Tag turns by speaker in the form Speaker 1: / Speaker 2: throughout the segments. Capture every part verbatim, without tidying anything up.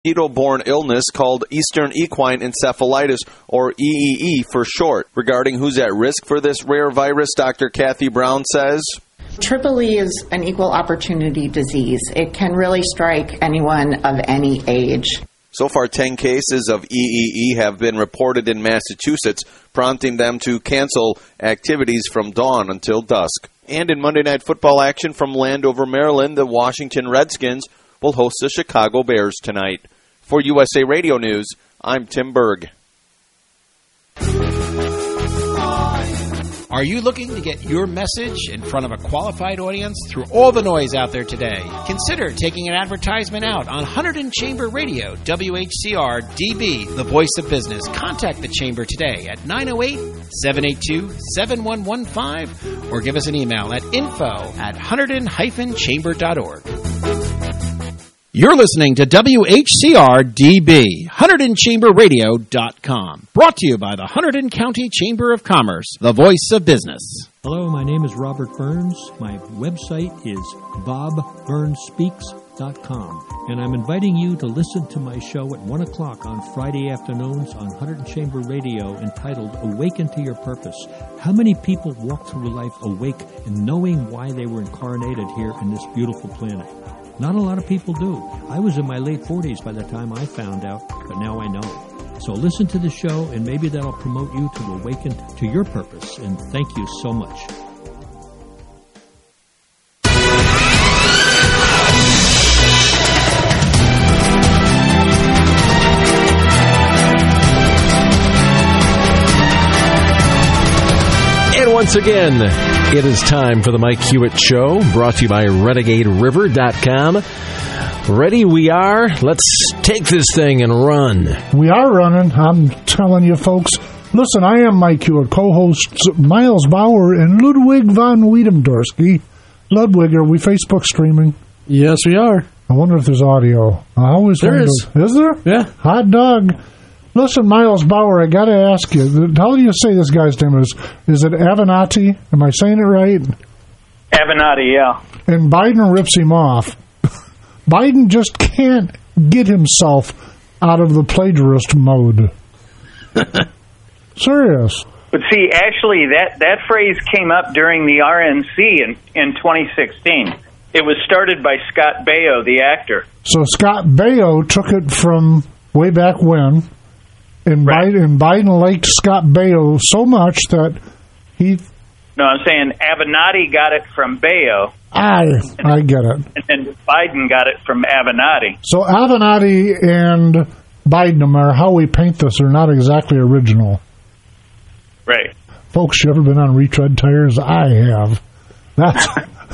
Speaker 1: mosquito-borne illness called Eastern Equine Encephalitis, or E E E for short. Regarding who's at risk for this rare virus, Doctor Kathy Brown says,
Speaker 2: Triple E is an equal opportunity disease. It can really strike anyone of any age.
Speaker 1: So far, ten cases of E E E have been reported in Massachusetts, prompting them to cancel activities from dawn until dusk. And in Monday Night Football action from Landover, Maryland, the Washington Redskins will host the Chicago Bears tonight. For U S A Radio News, I'm Tim Berg.
Speaker 3: Are you looking to get your message in front of a qualified audience through all the noise out there today? Consider taking an advertisement out on Hunterdon Chamber Radio, W H C R D B, the voice of business. Contact the Chamber today at nine oh eight, seven eight two, seven one one five or give us an email at info at hunterdon dash chamber dot org. You're listening to W H C R D B, Hunterdon Chamber Radio dot com. Brought to you by the Hunterdon County Chamber of Commerce, the voice of business.
Speaker 4: Hello, my name is Robert Burns. My website is bob burns speaks dot com. And I'm inviting you to listen to my show at one o'clock on Friday afternoons on Hunterdon Chamber Radio entitled Awaken to Your Purpose. How many people walk through life awake and knowing why they were incarnated here in this beautiful planet? Not a lot of people do. I was in my late forties by the time I found out, but now I know. So listen to the show, and maybe that'll promote you to awaken to your purpose. And thank you so much.
Speaker 5: And once again, it is time for the Mike Hewitt Show, brought to you by renegade river dot com. Ready we are. Let's take this thing and run.
Speaker 6: We are running. I'm telling you, folks. Listen, I am Mike Hewitt, co-hosts Miles Bauer and Ludwig von Wiedemdorski. Ludwig, are we Facebook streaming?
Speaker 7: Yes, we are.
Speaker 6: I wonder if there's audio. I always
Speaker 7: there
Speaker 6: wonder.
Speaker 7: Is.
Speaker 6: Is there?
Speaker 7: Yeah.
Speaker 6: Hot dog. Listen, Miles Bauer, I got to ask you, how do you say this guy's name is? Is it Avenatti? Am I saying it right?
Speaker 8: Avenatti, yeah.
Speaker 6: And Biden rips him off. Biden just can't get himself out of the plagiarist mode. Serious.
Speaker 8: But see, actually, that, that phrase came up during the R N C in, in twenty sixteen. It was started by Scott Baio, the actor.
Speaker 6: So Scott Baio took it from way back when. And, right. Biden, and Biden liked Scott Baio so much that he...
Speaker 8: No, I'm saying Avenatti got it from Baio.
Speaker 6: I, I get it.
Speaker 8: And then Biden got it from Avenatti.
Speaker 6: So Avenatti and Biden, no matter how we paint this, are not exactly original.
Speaker 8: Right.
Speaker 6: Folks, you ever been on retread tires? I have. That's...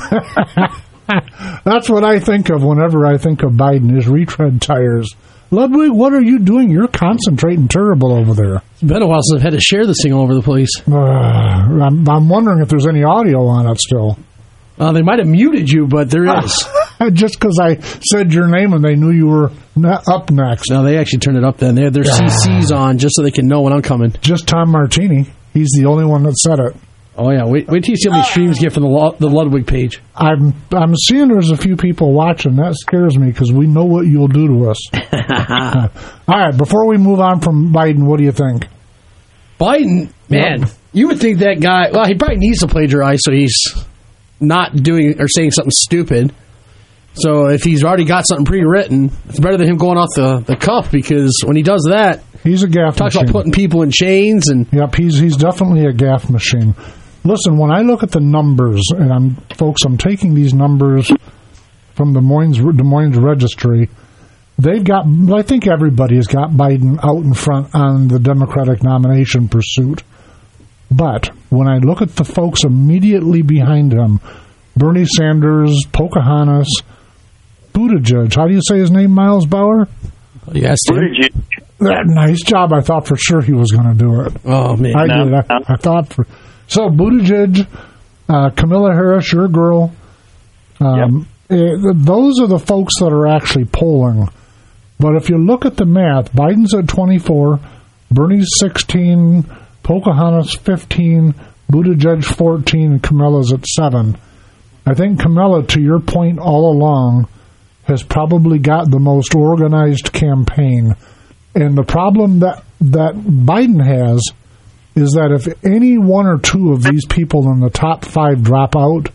Speaker 6: That's what I think of whenever I think of Biden, is retread tires. Ludwig, what are you doing? You're concentrating terrible over there.
Speaker 7: It's been a while since I've had to share this thing all over the place.
Speaker 6: Uh, I'm, I'm wondering if there's any audio on it still.
Speaker 7: Uh, they might have muted you, but there is.
Speaker 6: Just because I said your name and they knew you were ne- up next.
Speaker 7: No, they actually turned it up then. They had their C Cs on just so they can know when I'm coming.
Speaker 6: Just Tom Martini. He's the only one that said it.
Speaker 7: Oh, yeah. Wait, wait till you see how many streams get from the, Lo- the Ludwig page.
Speaker 6: I'm I'm seeing there's a few people watching. That scares me because we know what you'll do to us. uh, all right, before we move on from Biden, what do you think?
Speaker 7: Biden, man, yep. You would think that guy, well, he probably needs to plagiarize so he's not doing or saying something stupid. So if he's already got something pre-written, it's better than him going off the, the cuff, because when he does that,
Speaker 6: he's a gaff
Speaker 7: talks
Speaker 6: machine.
Speaker 7: About putting people in chains. And
Speaker 6: Yep, he's he's definitely a gaff machine. Listen, when I look at the numbers, and I'm folks, I'm taking these numbers from the Des Moines, Des Moines Registry. They've got, I think everybody has got Biden out in front on the Democratic nomination pursuit. But when I look at the folks immediately behind him, Bernie Sanders, Pocahontas, Buttigieg. How do you say his name, Miles Bauer?
Speaker 7: Yes,
Speaker 8: Buttigieg.
Speaker 6: That, nice job. I thought for sure he was going to do it.
Speaker 7: Oh, man.
Speaker 6: I
Speaker 8: no,
Speaker 6: did. I,
Speaker 8: no.
Speaker 6: I thought for... So, Buttigieg, uh, Kamala Harris, your girl, um, yep. uh, those are the folks that are actually polling. But if you look at the math, Biden's at twenty-four, Bernie's sixteen, Pocahontas fifteen, Buttigieg fourteen, and Kamala's at seven. I think Kamala, to your point all along, has probably got the most organized campaign. And the problem that, that Biden has is that if any one or two of these people in the top five drop out,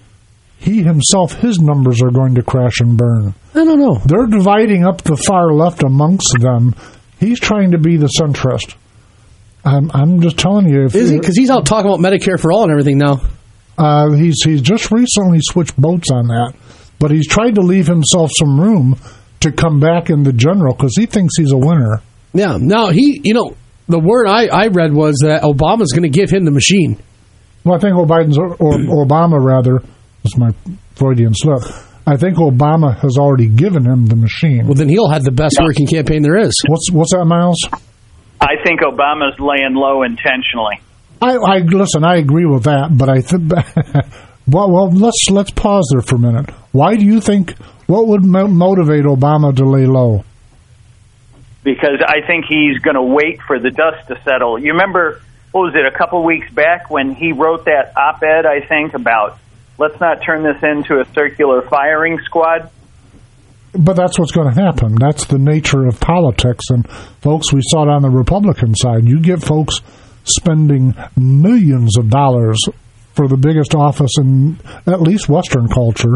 Speaker 6: he himself, his numbers are going to crash and burn.
Speaker 7: I don't know.
Speaker 6: They're dividing up the far left amongst them. He's trying to be the centrist. I'm, I'm just telling you. If
Speaker 7: Is he? Because he's out talking about Medicare for all and everything now.
Speaker 6: Uh, he's he's just recently switched boats on that. But he's tried to leave himself some room to come back in the general because he thinks he's a winner.
Speaker 7: Yeah. Now, he, you know, the word I, I read was that Obama's going to give him the machine.
Speaker 6: Well, I think Biden's, or, or Obama, rather, this is my Freudian slip, I think Obama has already given him the machine.
Speaker 7: Well, then he'll have the best working campaign there is.
Speaker 6: What's what's that, Miles?
Speaker 8: I think Obama's laying low intentionally.
Speaker 6: I, I listen. I agree with that, but I think. well, well, let's let's pause there for a minute. Why do you think? What would mo- motivate Obama to lay low?
Speaker 8: Because I think he's going to wait for the dust to settle. You remember, what was it, a couple weeks back when he wrote that op-ed, I think, about let's not turn this into a circular firing squad?
Speaker 6: But that's what's going to happen. That's the nature of politics. And, folks, we saw it on the Republican side. You get folks spending millions of dollars for the biggest office in at least Western culture.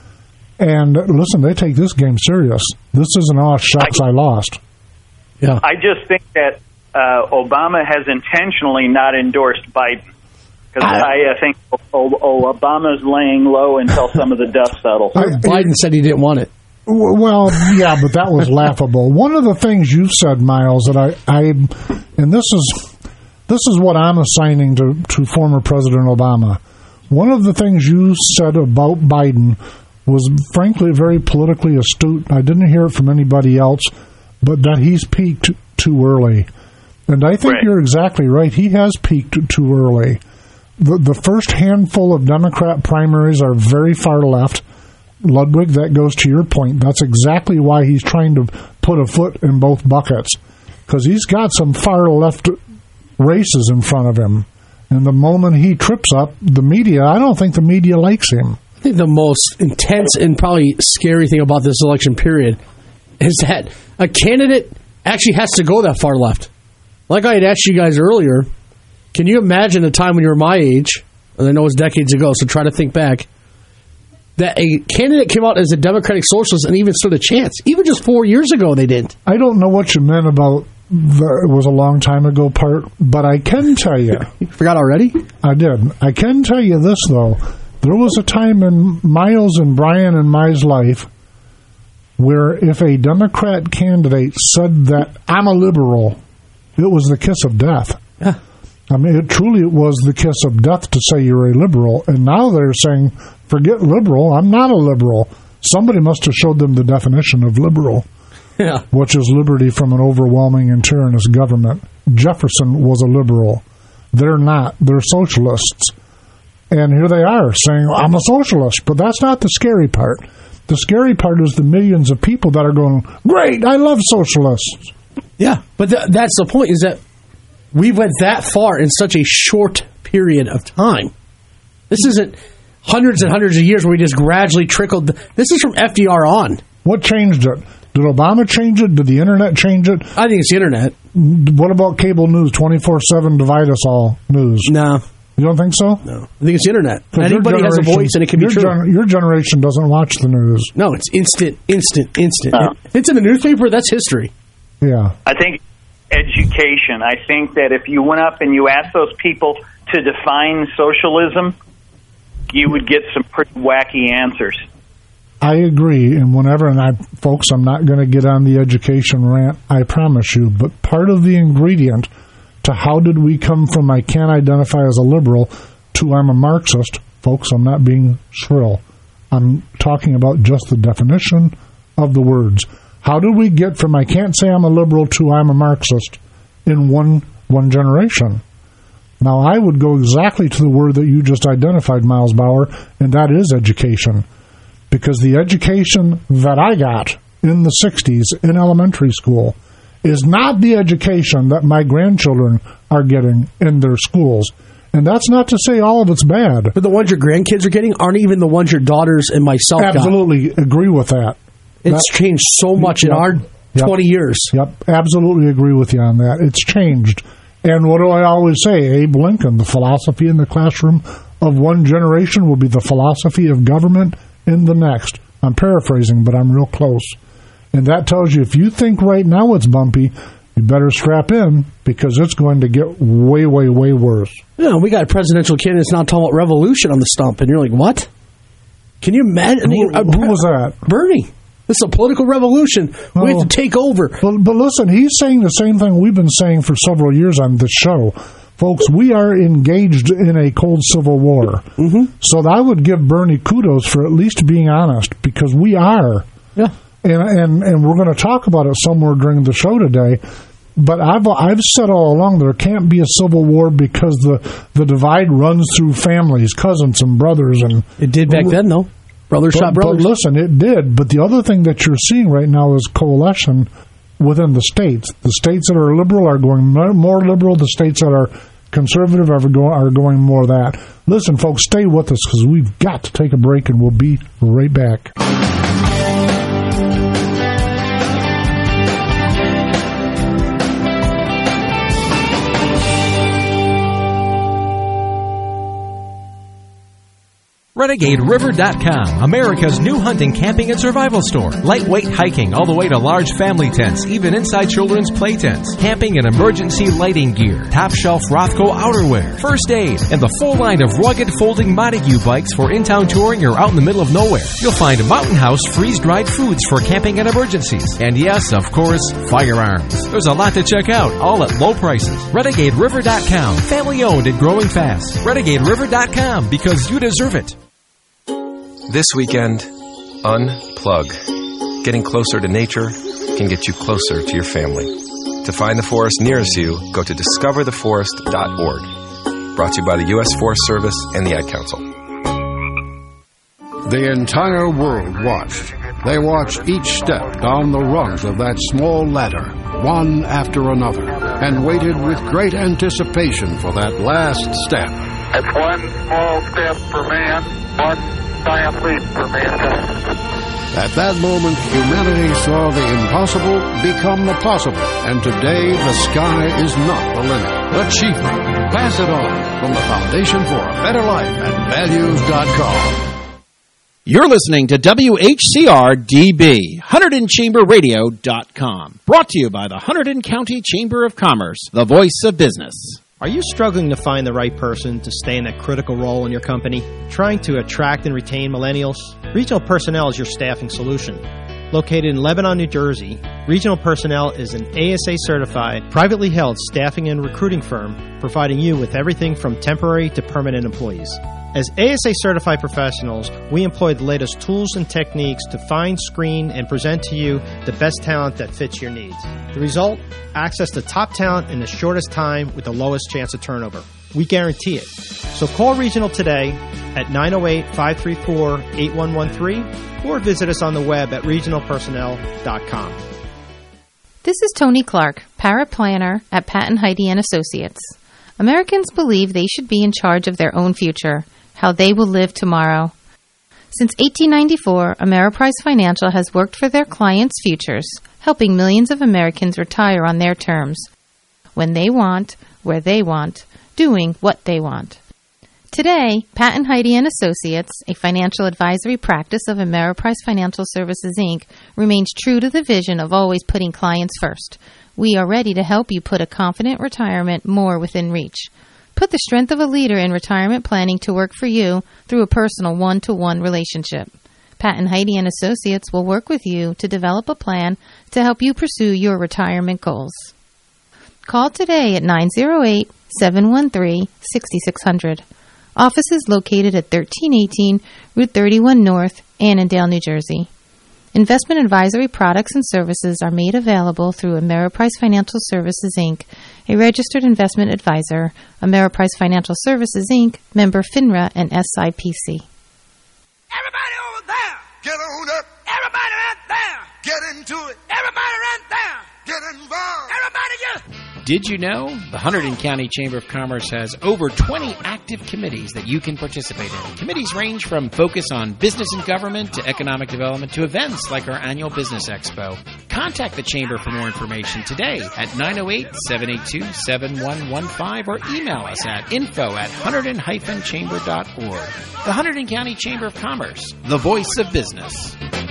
Speaker 6: And, listen, they take this game serious. This isn't, oh, shucks, I, I lost.
Speaker 7: Yeah.
Speaker 8: I just think that uh, Obama has intentionally not endorsed Biden. Because I, I think oh, oh, Obama's laying low until some of the dust settles.
Speaker 7: Biden said he didn't want it.
Speaker 6: Well, yeah, but that was laughable. One of the things you said, Miles, that I, I and this is this is what I'm assigning to, to former President Obama. One of the things you said about Biden was, frankly, very politically astute. I didn't hear it from anybody else, but that he's peaked too early. And I think right. You're exactly right. He has peaked too early. The, the first handful of Democrat primaries are very far left. Ludwig, that goes to your point. That's exactly why he's trying to put a foot in both buckets, because he's got some far left races in front of him. And the moment he trips up, the media, I don't think the media likes him.
Speaker 7: I think the most intense and probably scary thing about this election period is that a candidate actually has to go that far left. Like I had asked you guys earlier, can you imagine a time when you were my age, and I know it's decades ago, so try to think back, that a candidate came out as a Democratic Socialist and even stood a chance. Even just four years ago, they didn't.
Speaker 6: I don't know what you meant about the, it was a long time ago part, but I can tell you.
Speaker 7: You forgot already?
Speaker 6: I did. I can tell you this, though. There was a time in Miles and Brian and my life where if a Democrat candidate said that I'm a liberal, it was the kiss of death.
Speaker 7: Yeah.
Speaker 6: I mean, it truly was the kiss of death to say you're a liberal. And now they're saying, forget liberal, I'm not a liberal. Somebody must have showed them the definition of liberal,
Speaker 7: yeah.
Speaker 6: which is liberty from an overwhelming and tyrannous government. Jefferson was a liberal. They're not. They're socialists. And here they are saying, I'm a socialist. But that's not the scary part. The scary part is the millions of people that are going, great, I love socialists.
Speaker 7: Yeah, but th- that's the point, is that we went that far in such a short period of time. This isn't hundreds and hundreds of years where we just gradually trickled. This is from F D R on.
Speaker 6: What changed it? Did Obama change it? Did the internet change it?
Speaker 7: I think it's the internet.
Speaker 6: What about cable news, twenty-four seven, divide us all news?
Speaker 7: No.
Speaker 6: You don't think so?
Speaker 7: No. I think it's the internet. Anybody has a voice and it can be
Speaker 6: your
Speaker 7: true.
Speaker 6: Gen- your generation doesn't watch the news.
Speaker 7: No, it's instant, instant, instant.
Speaker 8: Oh.
Speaker 7: If it's in the newspaper, that's history.
Speaker 6: Yeah.
Speaker 8: I think education. I think that if you went up and you asked those people to define socialism, you would get some pretty wacky answers.
Speaker 6: I agree, and whenever, and I, folks, I'm not going to get on the education rant, I promise you, but part of the ingredient to how did we come from I can't identify as a liberal to I'm a Marxist, folks, I'm not being shrill. I'm talking about just the definition of the words. How did we get from I can't say I'm a liberal to I'm a Marxist in one one generation? Now, I would go exactly to the word that you just identified, Miles Bauer, and that is education. Because the education that I got in the sixties in elementary school is not the education that my grandchildren are getting in their schools. And that's not to say all of it's bad.
Speaker 7: But the ones your grandkids are getting aren't even the ones your daughters and myself got.
Speaker 6: Absolutely agree with that.
Speaker 7: It's
Speaker 6: That-
Speaker 7: changed so much
Speaker 6: Yep.
Speaker 7: in our
Speaker 6: Yep.
Speaker 7: twenty years.
Speaker 6: Yep, absolutely agree with you on that. It's changed. And what do I always say? Abe Lincoln, the philosophy in the classroom of one generation will be the philosophy of government in the next. I'm paraphrasing, but I'm real close. And that tells you if you think right now it's bumpy, you better strap in because it's going to get way, way, way worse.
Speaker 7: You know, we got presidential candidates now talking about revolution on the stump, and you're like, what? Can you imagine?
Speaker 6: Who, who was that?
Speaker 7: Bernie. This is a political revolution. We
Speaker 6: Oh.
Speaker 7: have to take over.
Speaker 6: But, but listen, he's saying the same thing we've been saying for several years on this show. Folks, we are engaged in a cold civil war. Mm-hmm. So I would give Bernie kudos for at least being honest, because we are.
Speaker 7: Yeah.
Speaker 6: And, and, and we're going to talk about it somewhere during the show today. But I've I've said all along there can't be a civil war because the, the divide runs through families, cousins and brothers. And
Speaker 7: It did back then, though. Brothers
Speaker 6: but,
Speaker 7: shot brothers.
Speaker 6: But listen, it did. But the other thing that you're seeing right now is coalition within the states. The states that are liberal are going more liberal. The states that are conservative are going, are going more that. Listen, folks, stay with us because we've got to take a break, and we'll be right back.
Speaker 5: Renegade River dot com, America's new hunting, camping, and survival store. Lightweight hiking all the way to large family tents, even inside children's play tents. Camping and emergency lighting gear. Top shelf Rothco outerwear. First aid. And the full line of rugged folding Montague bikes for in-town touring or out in the middle of nowhere. You'll find Mountain House freeze-dried foods for camping and emergencies. And yes, of course, firearms. There's a lot to check out, all at low prices. Renegade River dot com. Family owned and growing fast. Renegade River dot com, because you deserve it.
Speaker 9: This weekend, unplug. Getting closer to nature can get you closer to your family. To find the forest nearest you, go to discover the forest dot org. Brought to you by the U S Forest Service and the Ad Council.
Speaker 10: The entire world watched. They watched each step down the rungs of that small ladder, one after another, and waited with great anticipation for that last step.
Speaker 11: It's one small step for man, one giant leap for mankind.
Speaker 10: At that moment, humanity saw the impossible become the possible, and today the sky is not the limit. Achievement. Pass it on from the Foundation for a Better Life at values dot com.
Speaker 3: You're listening to W H C R D B, Hunterdon Chamber Radio dot com. Brought to you by the Hunterdon County Chamber of Commerce, the voice of business.
Speaker 12: Are you struggling to find the right person to stay in that critical role in your company? Trying to attract and retain millennials? Regional Personnel is your staffing solution. Located in Lebanon, New Jersey, Regional Personnel is an A S A-certified, privately held staffing and recruiting firm providing you with everything from temporary to permanent employees. As A S A-certified professionals, we employ the latest tools and techniques to find, screen, and present to you the best talent that fits your needs. The result? Access to top talent in the shortest time with the lowest chance of turnover. We guarantee it. So call Regional today at nine oh eight, five three four, eight one one three or visit us on the web at regional personnel dot com.
Speaker 13: This is Tony Clark, paraplanner at Pat and Heidi and Associates. Americans believe they should be in charge of their own future, how they will live tomorrow. Since eighteen ninety-four, Ameriprise Financial has worked for their clients' futures, helping millions of Americans retire on their terms, when they want, where they want, doing what they want. Today, Pat and Heidi and Associates, a financial advisory practice of Ameriprise Financial Services, Incorporated, remains true to the vision of always putting clients first. We are ready to help you put a confident retirement more within reach. Put the strength of a leader in retirement planning to work for you through a personal one-to-one relationship. Pat and Heidi and Associates will work with you to develop a plan to help you pursue your retirement goals. Call today at nine oh eight, seven one three, six six zero zero. Office is located at thirteen eighteen Route thirty-one North, Annandale, New Jersey. Investment advisory products and services are made available through Ameriprise Financial Services, Incorporated, a registered investment advisor, Ameriprise Financial Services, Incorporated, member FINRA and S I P C.
Speaker 14: Everybody over there, get on up. Everybody right there, get into it. Everybody right there, get involved. Everybody just...
Speaker 3: Did you know? The Hunterdon County Chamber of Commerce has over twenty active committees that you can participate in. Committees range from focus on business and government to economic development to events like our annual Business Expo. Contact the Chamber for more information today at nine oh eight, seven eight two, seven one one five or email us at info at hunterdon dash chamber dot org. The Hunterdon County Chamber of Commerce, the voice of business.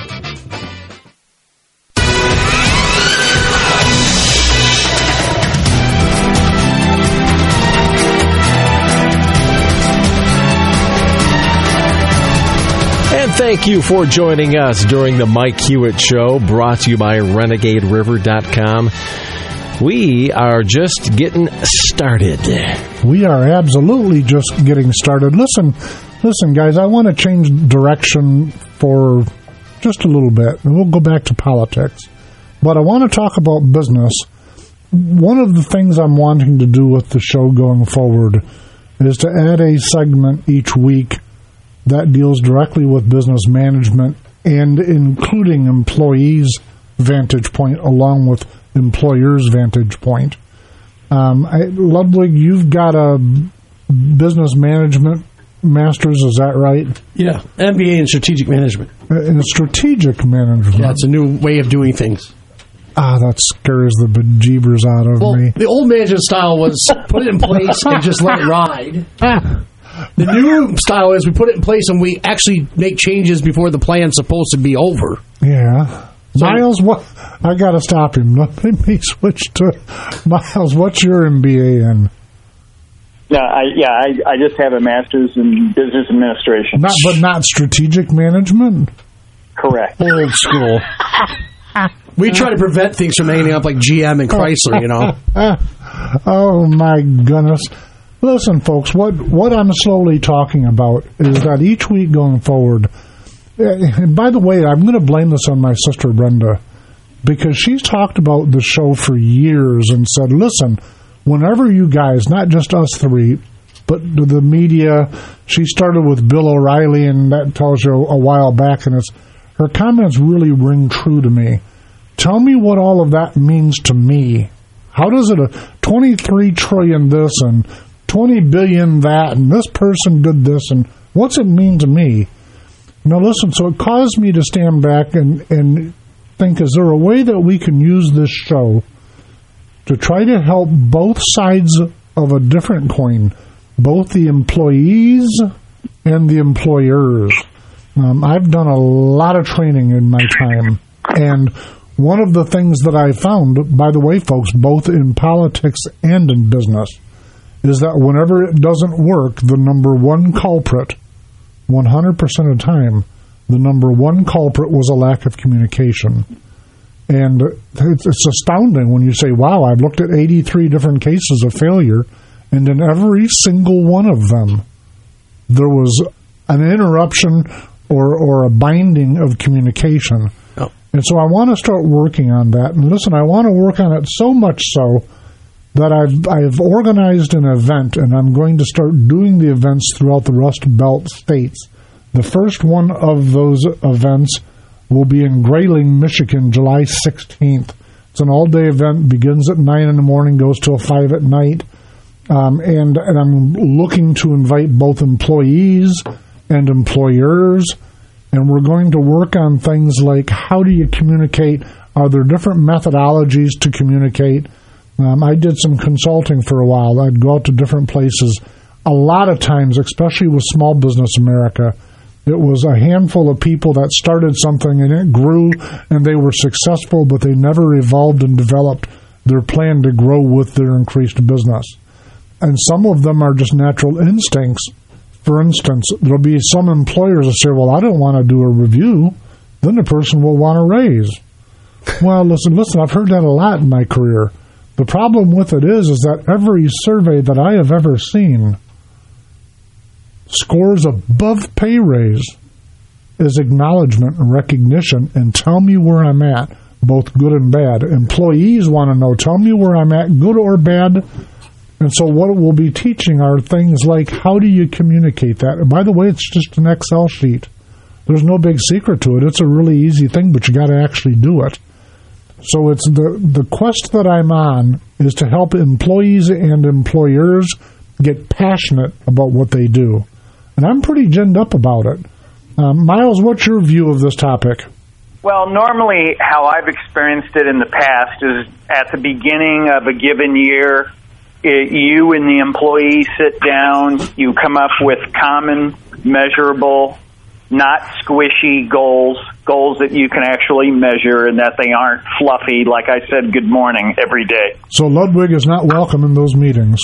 Speaker 5: And thank you for joining us during the Mike Hewitt Show, brought to you by renegade river dot com. We are just getting started.
Speaker 6: We are absolutely just getting started. Listen, listen, guys, I want to change direction for just a little bit, and we'll go back to politics. But I want to talk about business. One of the things I'm wanting to do with the show going forward is to add a segment each week that deals directly with business management and including employees' vantage point along with employers' vantage point. Um, I, Ludwig, you've got a business management master's, is that right?
Speaker 7: Yeah, M B A in strategic management.
Speaker 6: Uh, in strategic management.
Speaker 7: Yeah, it's a new way of doing things.
Speaker 6: Ah, that scares the bejeebers out of
Speaker 7: well,
Speaker 6: me.
Speaker 7: The old management style was put it in place and just let it ride. The new style is we put it in place and we actually make changes before the plan's supposed to be over.
Speaker 6: Yeah. So, Miles, what? I got to stop him. Let me switch to Miles. What's your M B A in?
Speaker 8: No, I, yeah, I, I just have a master's in business administration.
Speaker 6: Not, but not strategic management.
Speaker 8: Correct.
Speaker 7: Old school. We try to prevent things from ending up like G M and Chrysler, you know.
Speaker 6: Oh my goodness. Listen, folks, what, what I'm slowly talking about is that each week going forward, and by the way, I'm going to blame this on my sister Brenda, because she's talked about the show for years and said, listen, whenever you guys, not just us three, but the media, she started with Bill O'Reilly, and that tells you a while back, and it's, her comments really ring true to me. Tell me what all of that means to me. How does it, a twenty-three trillion this and twenty billion that, and this person did this, and what's it mean to me? Now listen, so it caused me to stand back and, and think, is there a way that we can use this show to try to help both sides of a different coin, both the employees and the employers? Um, I've done a lot of training in my time, and one of the things that I found, by the way, folks, both in politics and in business, is that whenever it doesn't work, the number one culprit, one hundred percent of the time, the number one culprit was a lack of communication. And it's, it's astounding when you say, wow, I've looked at eighty-three different cases of failure, and in every single one of them, there was an interruption or, or a binding of communication. Oh. And so I want to start working on that. And listen, I want to work on it so much so that I've I've organized an event, and I'm going to start doing the events throughout the Rust Belt states. The first one of those events will be in Grayling, Michigan, July sixteenth. It's an all-day event, begins at nine in the morning, goes till five at night. Um, and, and I'm looking to invite both employees and employers, and we're going to work on things like how do you communicate? Are there different methodologies to communicate? Um, I did some consulting for a while. I'd go out to different places. A lot of times, especially with Small Business America, it was a handful of people that started something and it grew and they were successful, but they never evolved and developed their plan to grow with their increased business. And some of them are just natural instincts. For instance, there'll be some employers that say, well, I don't want to do a review. Then the person will want to raise. Well, listen, listen, I've heard that a lot in my career. The problem with it is, is that every survey that I have ever seen scores above pay raise is acknowledgement and recognition, and tell me where I'm at, both good and bad. Employees want to know, tell me where I'm at, good or bad. And so what we'll be teaching are things like, how do you communicate that? And by the way, it's just an Excel sheet. There's no big secret to it. It's a really easy thing, but you got to actually do it. So it's the, the quest that I'm on is to help employees and employers get passionate about what they do. And I'm pretty ginned up about it. Um, Miles, what's your view of this topic?
Speaker 8: Well, normally how I've experienced it in the past is at the beginning of a given year, it, you and the employee sit down, you come up with common, measurable, not squishy goals, goals that you can actually measure and that they aren't fluffy, like I said, good morning every day.
Speaker 6: So Ludwig is not welcome in those meetings.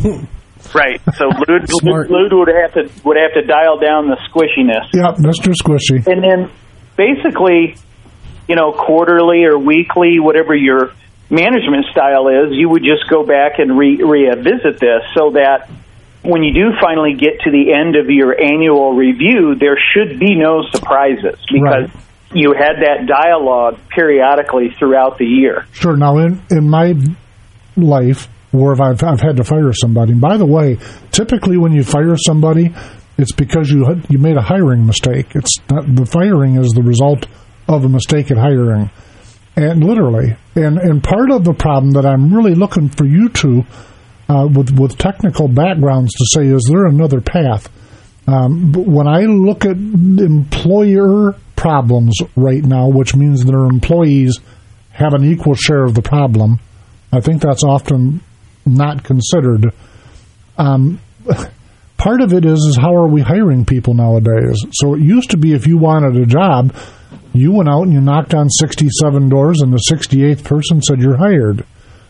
Speaker 8: Right. So Lud, Lud would have to would have to dial down the squishiness.
Speaker 6: Yep, Mister Squishy.
Speaker 8: And then basically, you know, quarterly or weekly, whatever your management style is, you would just go back and re- revisit this so that when you do finally get to the end of your annual review, there should be no surprises because right. you had that dialogue periodically throughout the year.
Speaker 6: Sure. Now, in, in my life, where I've, I've had to fire somebody, and by the way, typically when you fire somebody, it's because you you made a hiring mistake. It's not, the firing is the result of a mistake at hiring, and literally. And and part of the problem that I'm really looking for you to, uh, with with technical backgrounds, to say, is there another path? Um, but when I look at employer problems right now, which means their employees have an equal share of the problem, I think that's often not considered. Um, part of it is, is how are we hiring people nowadays? So it used to be if you wanted a job, you went out and you knocked on sixty-seven doors and the sixty-eighth person said you're hired.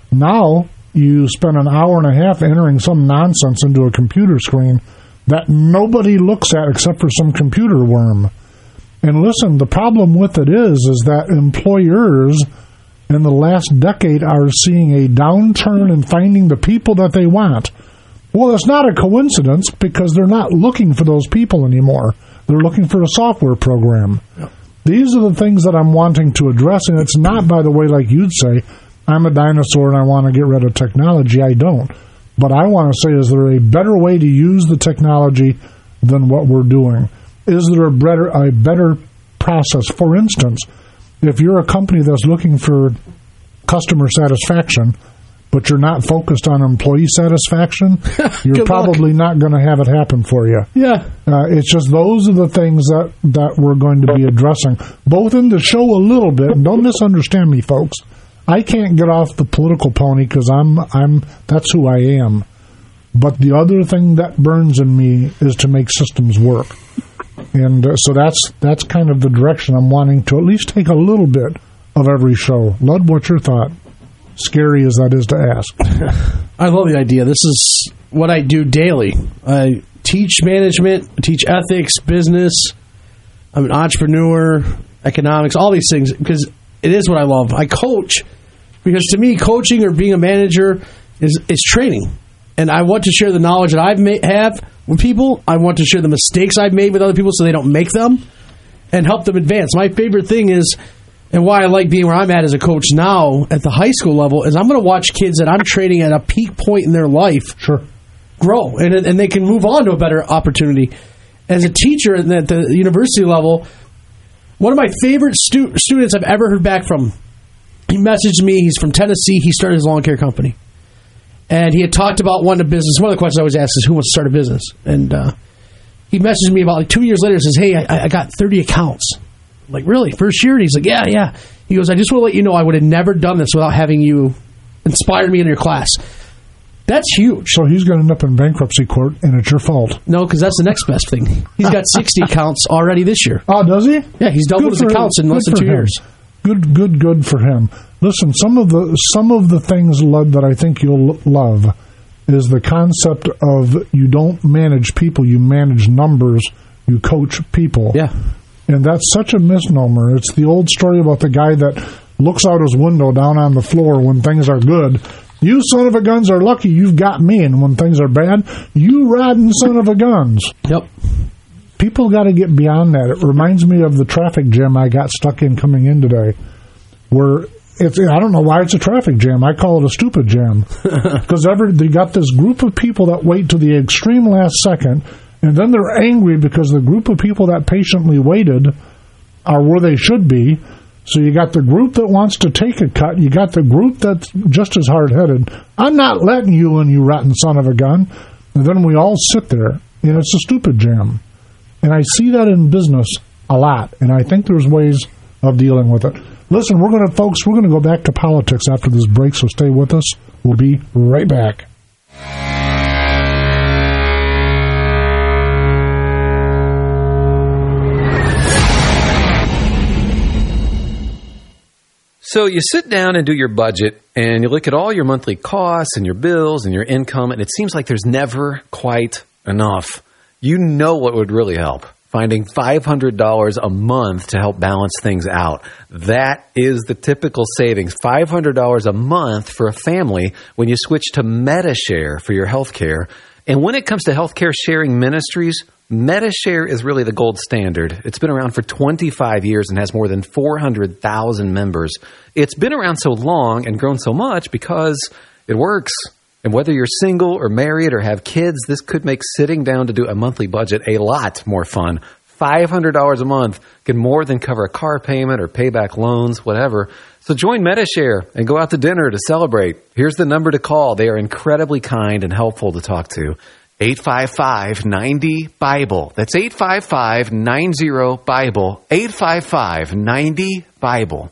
Speaker 6: Now you spend an hour and a half entering some nonsense into a computer screen that nobody looks at except for some computer worm. And listen, the problem with it is, is that employers in the last decade are seeing a downturn in finding the people that they want. Well, it's not a coincidence because they're not looking for those people anymore. They're looking for a software program. Yep. These are the things that I'm wanting to address, and it's not, by the way, like you'd say, I'm a dinosaur and I want to get rid of technology. I don't. But I want to say, is there a better way to use the technology than what we're doing? Is there a better, a better process? For instance, if you're a company that's looking for customer satisfaction, but you're not focused on employee satisfaction, you're probably luck. not going to have it happen for you.
Speaker 7: Yeah.
Speaker 6: Uh, it's just those are the things that, that we're going to be addressing, both in the show a little bit, and don't misunderstand me, folks. I can't get off the political pony because I'm, I'm, that's who I am. But the other thing that burns in me is to make systems work. And uh, so that's that's kind of the direction I'm wanting to at least take a little bit of every show. Lud, what's your thought? Scary as that is to ask.
Speaker 7: I love the idea. This is what I do daily. I teach management, teach ethics, business. I'm an entrepreneur, economics, all these things, because it is what I love. I coach because to me, coaching or being a manager is, is training. And I want to share the knowledge that I ma- have with people. I want to share the mistakes I've made with other people so they don't make them and help them advance. My favorite thing is, and why I like being where I'm at as a coach now at the high school level, is I'm going to watch kids that I'm training at a peak point in their life
Speaker 6: sure.
Speaker 7: grow, and and they can move on to a better opportunity. As a teacher at the university level, one of my favorite stu- students I've ever heard back from, he messaged me, he's from Tennessee, he started his lawn care company. And he had talked about wanting a business. One of the questions I always ask is, who wants to start a business? And uh, he messaged me about like two years later and says, hey, I, I got thirty accounts. I'm like, really? First year? And he's like, yeah, yeah. He goes, I just want to let you know I would have never done this without having you inspire me in your class. That's huge.
Speaker 6: So he's going to end up in bankruptcy court, and it's your fault.
Speaker 7: No, because that's the next best thing. He's got sixty accounts already this year.
Speaker 6: Oh, does he?
Speaker 7: Yeah, he's doubled his accounts in less than two years.
Speaker 6: Good, good, good for him. Listen, some of the some of the things, Lud, that I think you'll love is the concept of you don't manage people, you manage numbers, you coach people.
Speaker 7: Yeah.
Speaker 6: And that's such a misnomer. It's the old story about the guy that looks out his window down on the floor when things are good. You son of a guns are lucky you've got me, and when things are bad, you rotten son of a guns.
Speaker 7: Yep.
Speaker 6: People got to get beyond that. It reminds me of the traffic jam I got stuck in coming in today, where it's, I don't know why it's a traffic jam. I call it a stupid jam. Because they got this group of people that wait to the extreme last second, and then they're angry because the group of people that patiently waited are where they should be. So you got the group that wants to take a cut. You got the group that's just as hard-headed. I'm not letting you in, you rotten son of a gun. And then we all sit there, and it's a stupid jam. And I see that in business a lot, and I think there's ways of dealing with it. Listen, we're going to, folks, we're going to go back to politics after this break, so stay with us. We'll be right back.
Speaker 15: So you sit down and do your budget, and you look at all your monthly costs and your bills and your income, and it seems like there's never quite enough. You know what would really help? Finding five hundred dollars a month to help balance things out. That is the typical savings, five hundred dollars a month for a family when you switch to Medi-Share for your health care. And when it comes to healthcare sharing ministries, Medi-Share is really the gold standard. It's been around for twenty-five years and has more than four hundred thousand members. It's been around so long and grown so much because it works. And whether you're single or married or have kids, this could make sitting down to do a monthly budget a lot more fun. five hundred dollars a month can more than cover a car payment or pay back loans, whatever. So join Medi-Share and go out to dinner to celebrate. Here's the number to call. They are incredibly kind and helpful to talk to. eight five five, nine zero, Bible. That's eight five five, nine zero, Bible. eight five five, nine zero, Bible.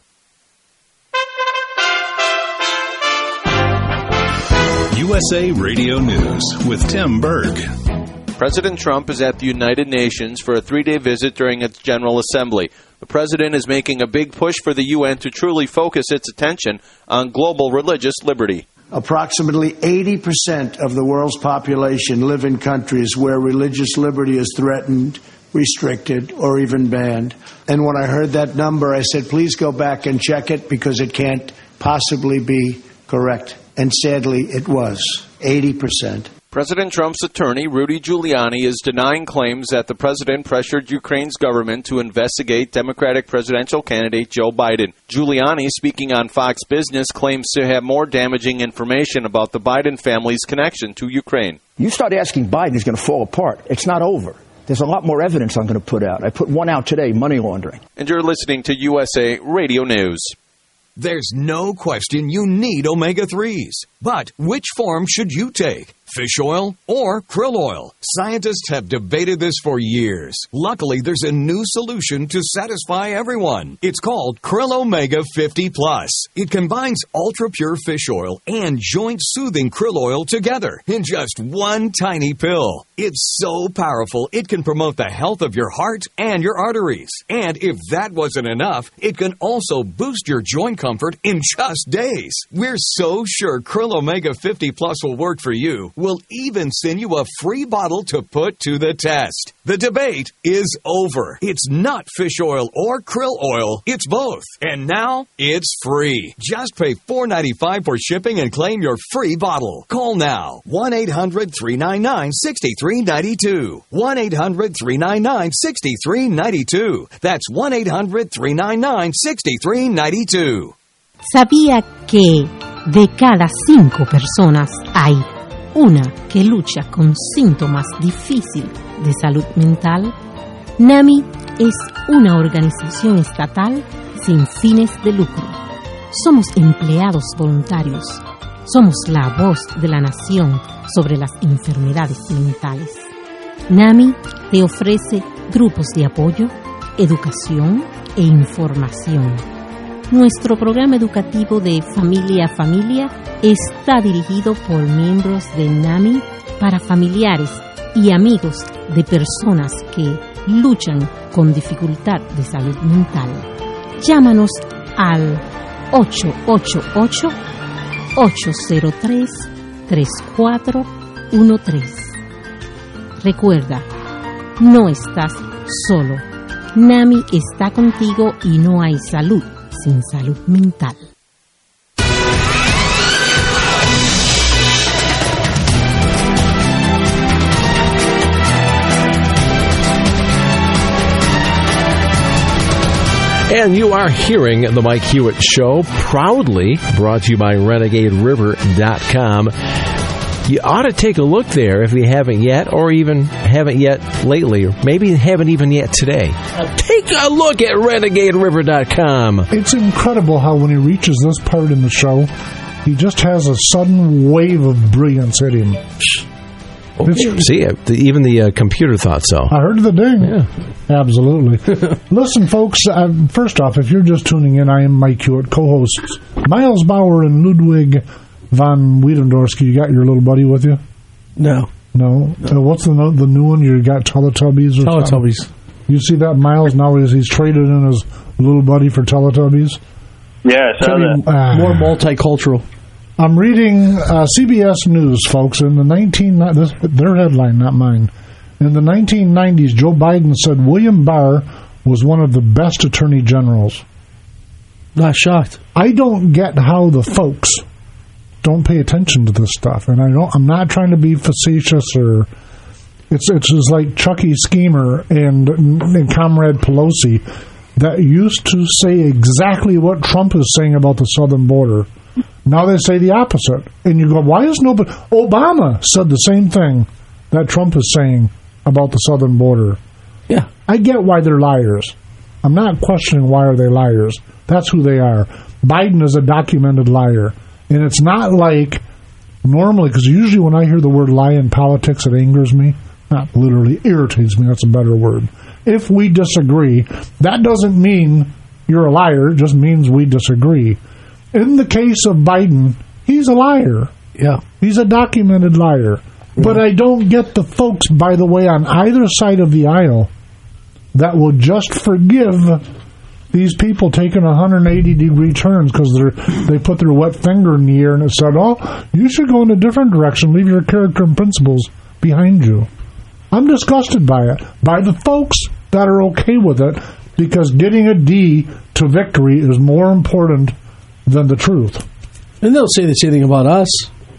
Speaker 16: U S A Radio News with Tim Berg.
Speaker 1: President Trump is at the United Nations for a three-day visit during its General Assembly. The president is making a big push for the U N to truly focus its attention on global religious liberty.
Speaker 17: Approximately eighty percent of the world's population live in countries where religious liberty is threatened, restricted, or even banned. And when I heard that number, I said, please go back and check it because it can't possibly be correct. And sadly, it was eighty percent.
Speaker 1: President Trump's attorney, Rudy Giuliani, is denying claims that the president pressured Ukraine's government to investigate Democratic presidential candidate Joe Biden. Giuliani, speaking on Fox Business, claims to have more damaging information about the Biden family's connection to Ukraine.
Speaker 18: You start asking Biden, he's going to fall apart. It's not over. There's a lot more evidence I'm going to put out. I put one out today, money laundering.
Speaker 1: And you're listening to U S A Radio News.
Speaker 19: There's no question you need omega threes. But which form should you take? Fish oil or krill oil? Scientists have debated this for years. Luckily, there's a new solution to satisfy everyone. It's called Krill Omega fifty plus. It combines ultra-pure fish oil and joint-soothing krill oil together in just one tiny pill. It's so powerful, it can promote the health of your heart and your arteries. And if that wasn't enough, it can also boost your joint comfort in just days. We're so sure Krill Omega fifty plus will work for you. We'll even send you a free bottle to put to the test. The debate is over. It's not fish oil or krill oil. It's both. And now it's free. Just pay four dollars and ninety-five cents for shipping and claim your free bottle. Call now. one eight hundred, three nine nine, six three nine two. one eight hundred, three nine nine, six three nine two. That's one eight hundred, three nine nine, six three nine two.
Speaker 20: ¿Sabía que de cada cinco personas hay una que lucha con síntomas difíciles de salud mental? NAMI es una organización estatal sin fines de lucro. Somos empleados voluntarios. Somos la voz de la nación sobre las enfermedades mentales. NAMI te ofrece grupos de apoyo, educación e información. Nuestro programa educativo de Familia a Familia está dirigido por miembros de NAMI para familiares y amigos de personas que luchan con dificultad de salud mental. Llámanos al ocho ocho ocho, ocho cero tres, tres cuatro uno tres. Recuerda, no estás solo. NAMI está contigo y no hay salud sin salud mental.
Speaker 5: And you are hearing the Mike Hewitt Show, proudly brought to you by Renegade River dot com. you ought to take a look there if you haven't yet, or even haven't yet lately, or maybe haven't even yet today. Take a look at renegade river dot com.
Speaker 6: It's incredible how when he reaches this part in the show, he just has a sudden wave of brilliance hit him.
Speaker 5: It's, See, even the uh, computer thought so.
Speaker 6: I heard the ding. Yeah. Absolutely. Listen, folks, uh, first off, if you're just tuning in, I am Mike Hewitt, co-hosts Miles Bauer and Ludwig von Wiedendorski. You got your little buddy with you?
Speaker 7: No.
Speaker 6: No? no. Uh, what's the the new one? You got Teletubbies? Or
Speaker 7: Teletubbies.
Speaker 6: Something? You see that, Miles? Now he's, he's traded in his little buddy for Teletubbies?
Speaker 8: Yeah, I saw that.
Speaker 6: Uh,
Speaker 7: More multicultural.
Speaker 6: I'm reading uh, C B S News, folks. In the nineteen this, their headline, not mine. In the nineteen nineties, Joe Biden said William Barr was one of the best attorney generals.
Speaker 7: Not shocked.
Speaker 6: I don't get how the folks don't pay attention to this stuff, and I don't. I'm not trying to be facetious or. It's it's just like Chucky Schemer and, and Comrade Pelosi that used to say exactly what Trump is saying about the southern border. Now they say the opposite. And you go, why is nobody... Obama said the same thing that Trump is saying about the southern border.
Speaker 7: Yeah.
Speaker 6: I get why they're liars. I'm not questioning why are they liars. That's who they are. Biden is a documented liar. And it's not like normally, because usually when I hear the word lie in politics, it angers me. Not literally, irritates me. That's a better word. If we disagree, that doesn't mean you're a liar. It just means we disagree. In the case of Biden, he's a liar.
Speaker 7: Yeah.
Speaker 6: He's a documented liar. Yeah. But I don't get the folks, by the way, on either side of the aisle that will just forgive these people taking one hundred eighty degree turns because they put their wet finger in the air and it said, oh, you should go in a different direction. Leave your character and principles behind you. I'm disgusted by it. By the folks that are okay with it, because getting a D to victory is more important than the truth.
Speaker 7: And they'll say the same thing about us.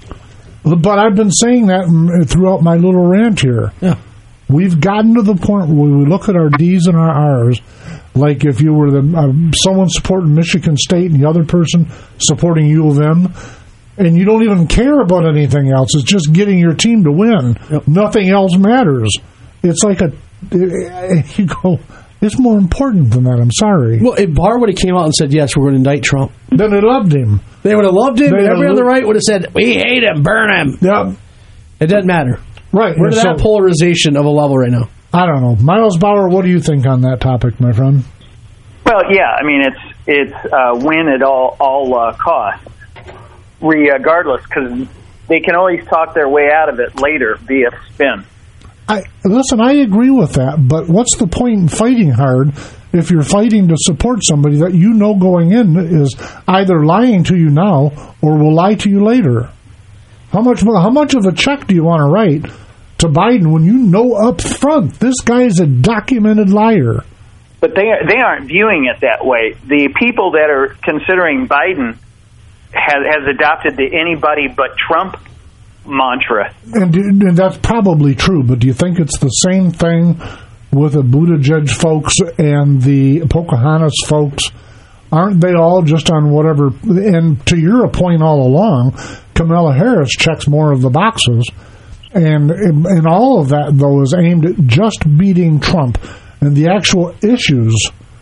Speaker 6: But I've been saying that throughout my little rant here.
Speaker 7: Yeah.
Speaker 6: We've gotten to the point where we look at our D's and our R's, like if you were the uh, someone supporting Michigan State and the other person supporting U of M, and you don't even care about anything else. It's just getting your team to win. Yep. Nothing else matters. It's like a... You go... It's more important than that. I'm sorry.
Speaker 7: Well, if Barr would have came out and said, yes, we're going to indict Trump,
Speaker 6: then they loved him.
Speaker 7: They would have loved him,
Speaker 6: they
Speaker 7: and everyone on the right would have said, we hate him, burn him.
Speaker 6: Yep.
Speaker 7: It doesn't matter.
Speaker 6: Right.
Speaker 7: We're at so, that polarization of a level right now.
Speaker 6: I don't know. Miles Bauer, what do you think on that topic, my friend?
Speaker 8: Well, yeah, I mean, it's it's uh, win at all, all uh, costs, regardless, because they can always talk their way out of it later via spin.
Speaker 6: I, listen, I agree with that, but what's the point in fighting hard if you're fighting to support somebody that you know going in is either lying to you now or will lie to you later? How much how much of a check do you want to write to Biden when you know up front this guy's a documented liar?
Speaker 8: But they they aren't viewing it that way. The people that are considering Biden has, has adopted the anybody but Trump mantra.
Speaker 6: And, and that's probably true, but do you think it's the same thing with the Buttigieg folks and the Pocahontas folks? Aren't they all just on whatever? And to your point all along, Kamala Harris checks more of the boxes. And, and all of that, though, is aimed at just beating Trump. And the actual issues,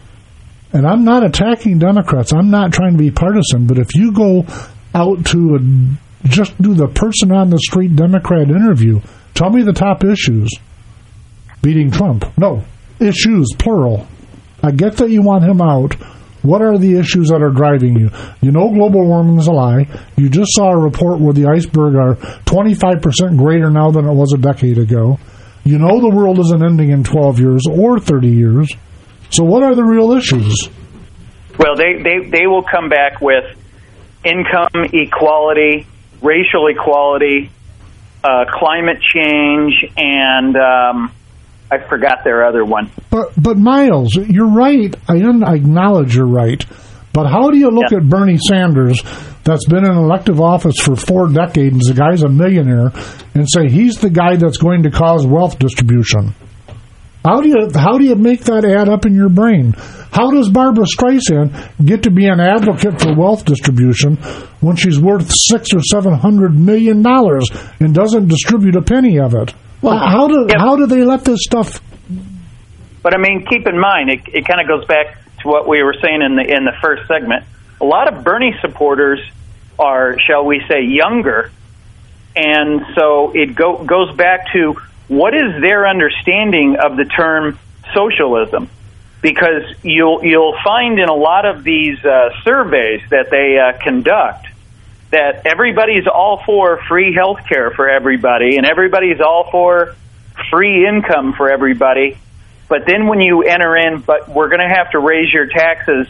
Speaker 6: and I'm not attacking Democrats, I'm not trying to be partisan, but if you go out to a, just do the person on the street Democrat interview, tell me the top issues. Beating Trump. No, issues, plural. I get that you want him out. What are the issues that are driving you? You know global warming is a lie. You just saw a report where the iceberg are twenty-five percent greater now than it was a decade ago. You know the world isn't ending in twelve years or thirty years. So what are the real issues?
Speaker 8: Well, they, they, they will come back with income equality, racial equality, uh, climate change, and um, I forgot their other one.
Speaker 6: But, but Miles, you're right. I, I acknowledge you're right. But how do you look yeah. at Bernie Sanders, that's been in elective office for four decades, the guy's a millionaire, and say he's the guy that's going to cause wealth distribution? How do you how do you make that add up in your brain? How does Barbara Streisand get to be an advocate for wealth distribution when she's worth six or seven hundred million dollars and doesn't distribute a penny of it? Well, how do
Speaker 8: yeah.
Speaker 6: how do they let this stuff?
Speaker 8: But I mean, keep in mind, it, it kind of goes back to what we were saying in the in the first segment. A lot of Bernie supporters are, shall we say, younger, and so it go, goes back to what is their understanding of the term socialism? Because you'll you'll find in a lot of these uh, surveys that they uh, conduct that everybody's all for free health care for everybody, and everybody's all for free income for everybody. But then when you enter in, but we're going to have to raise your taxes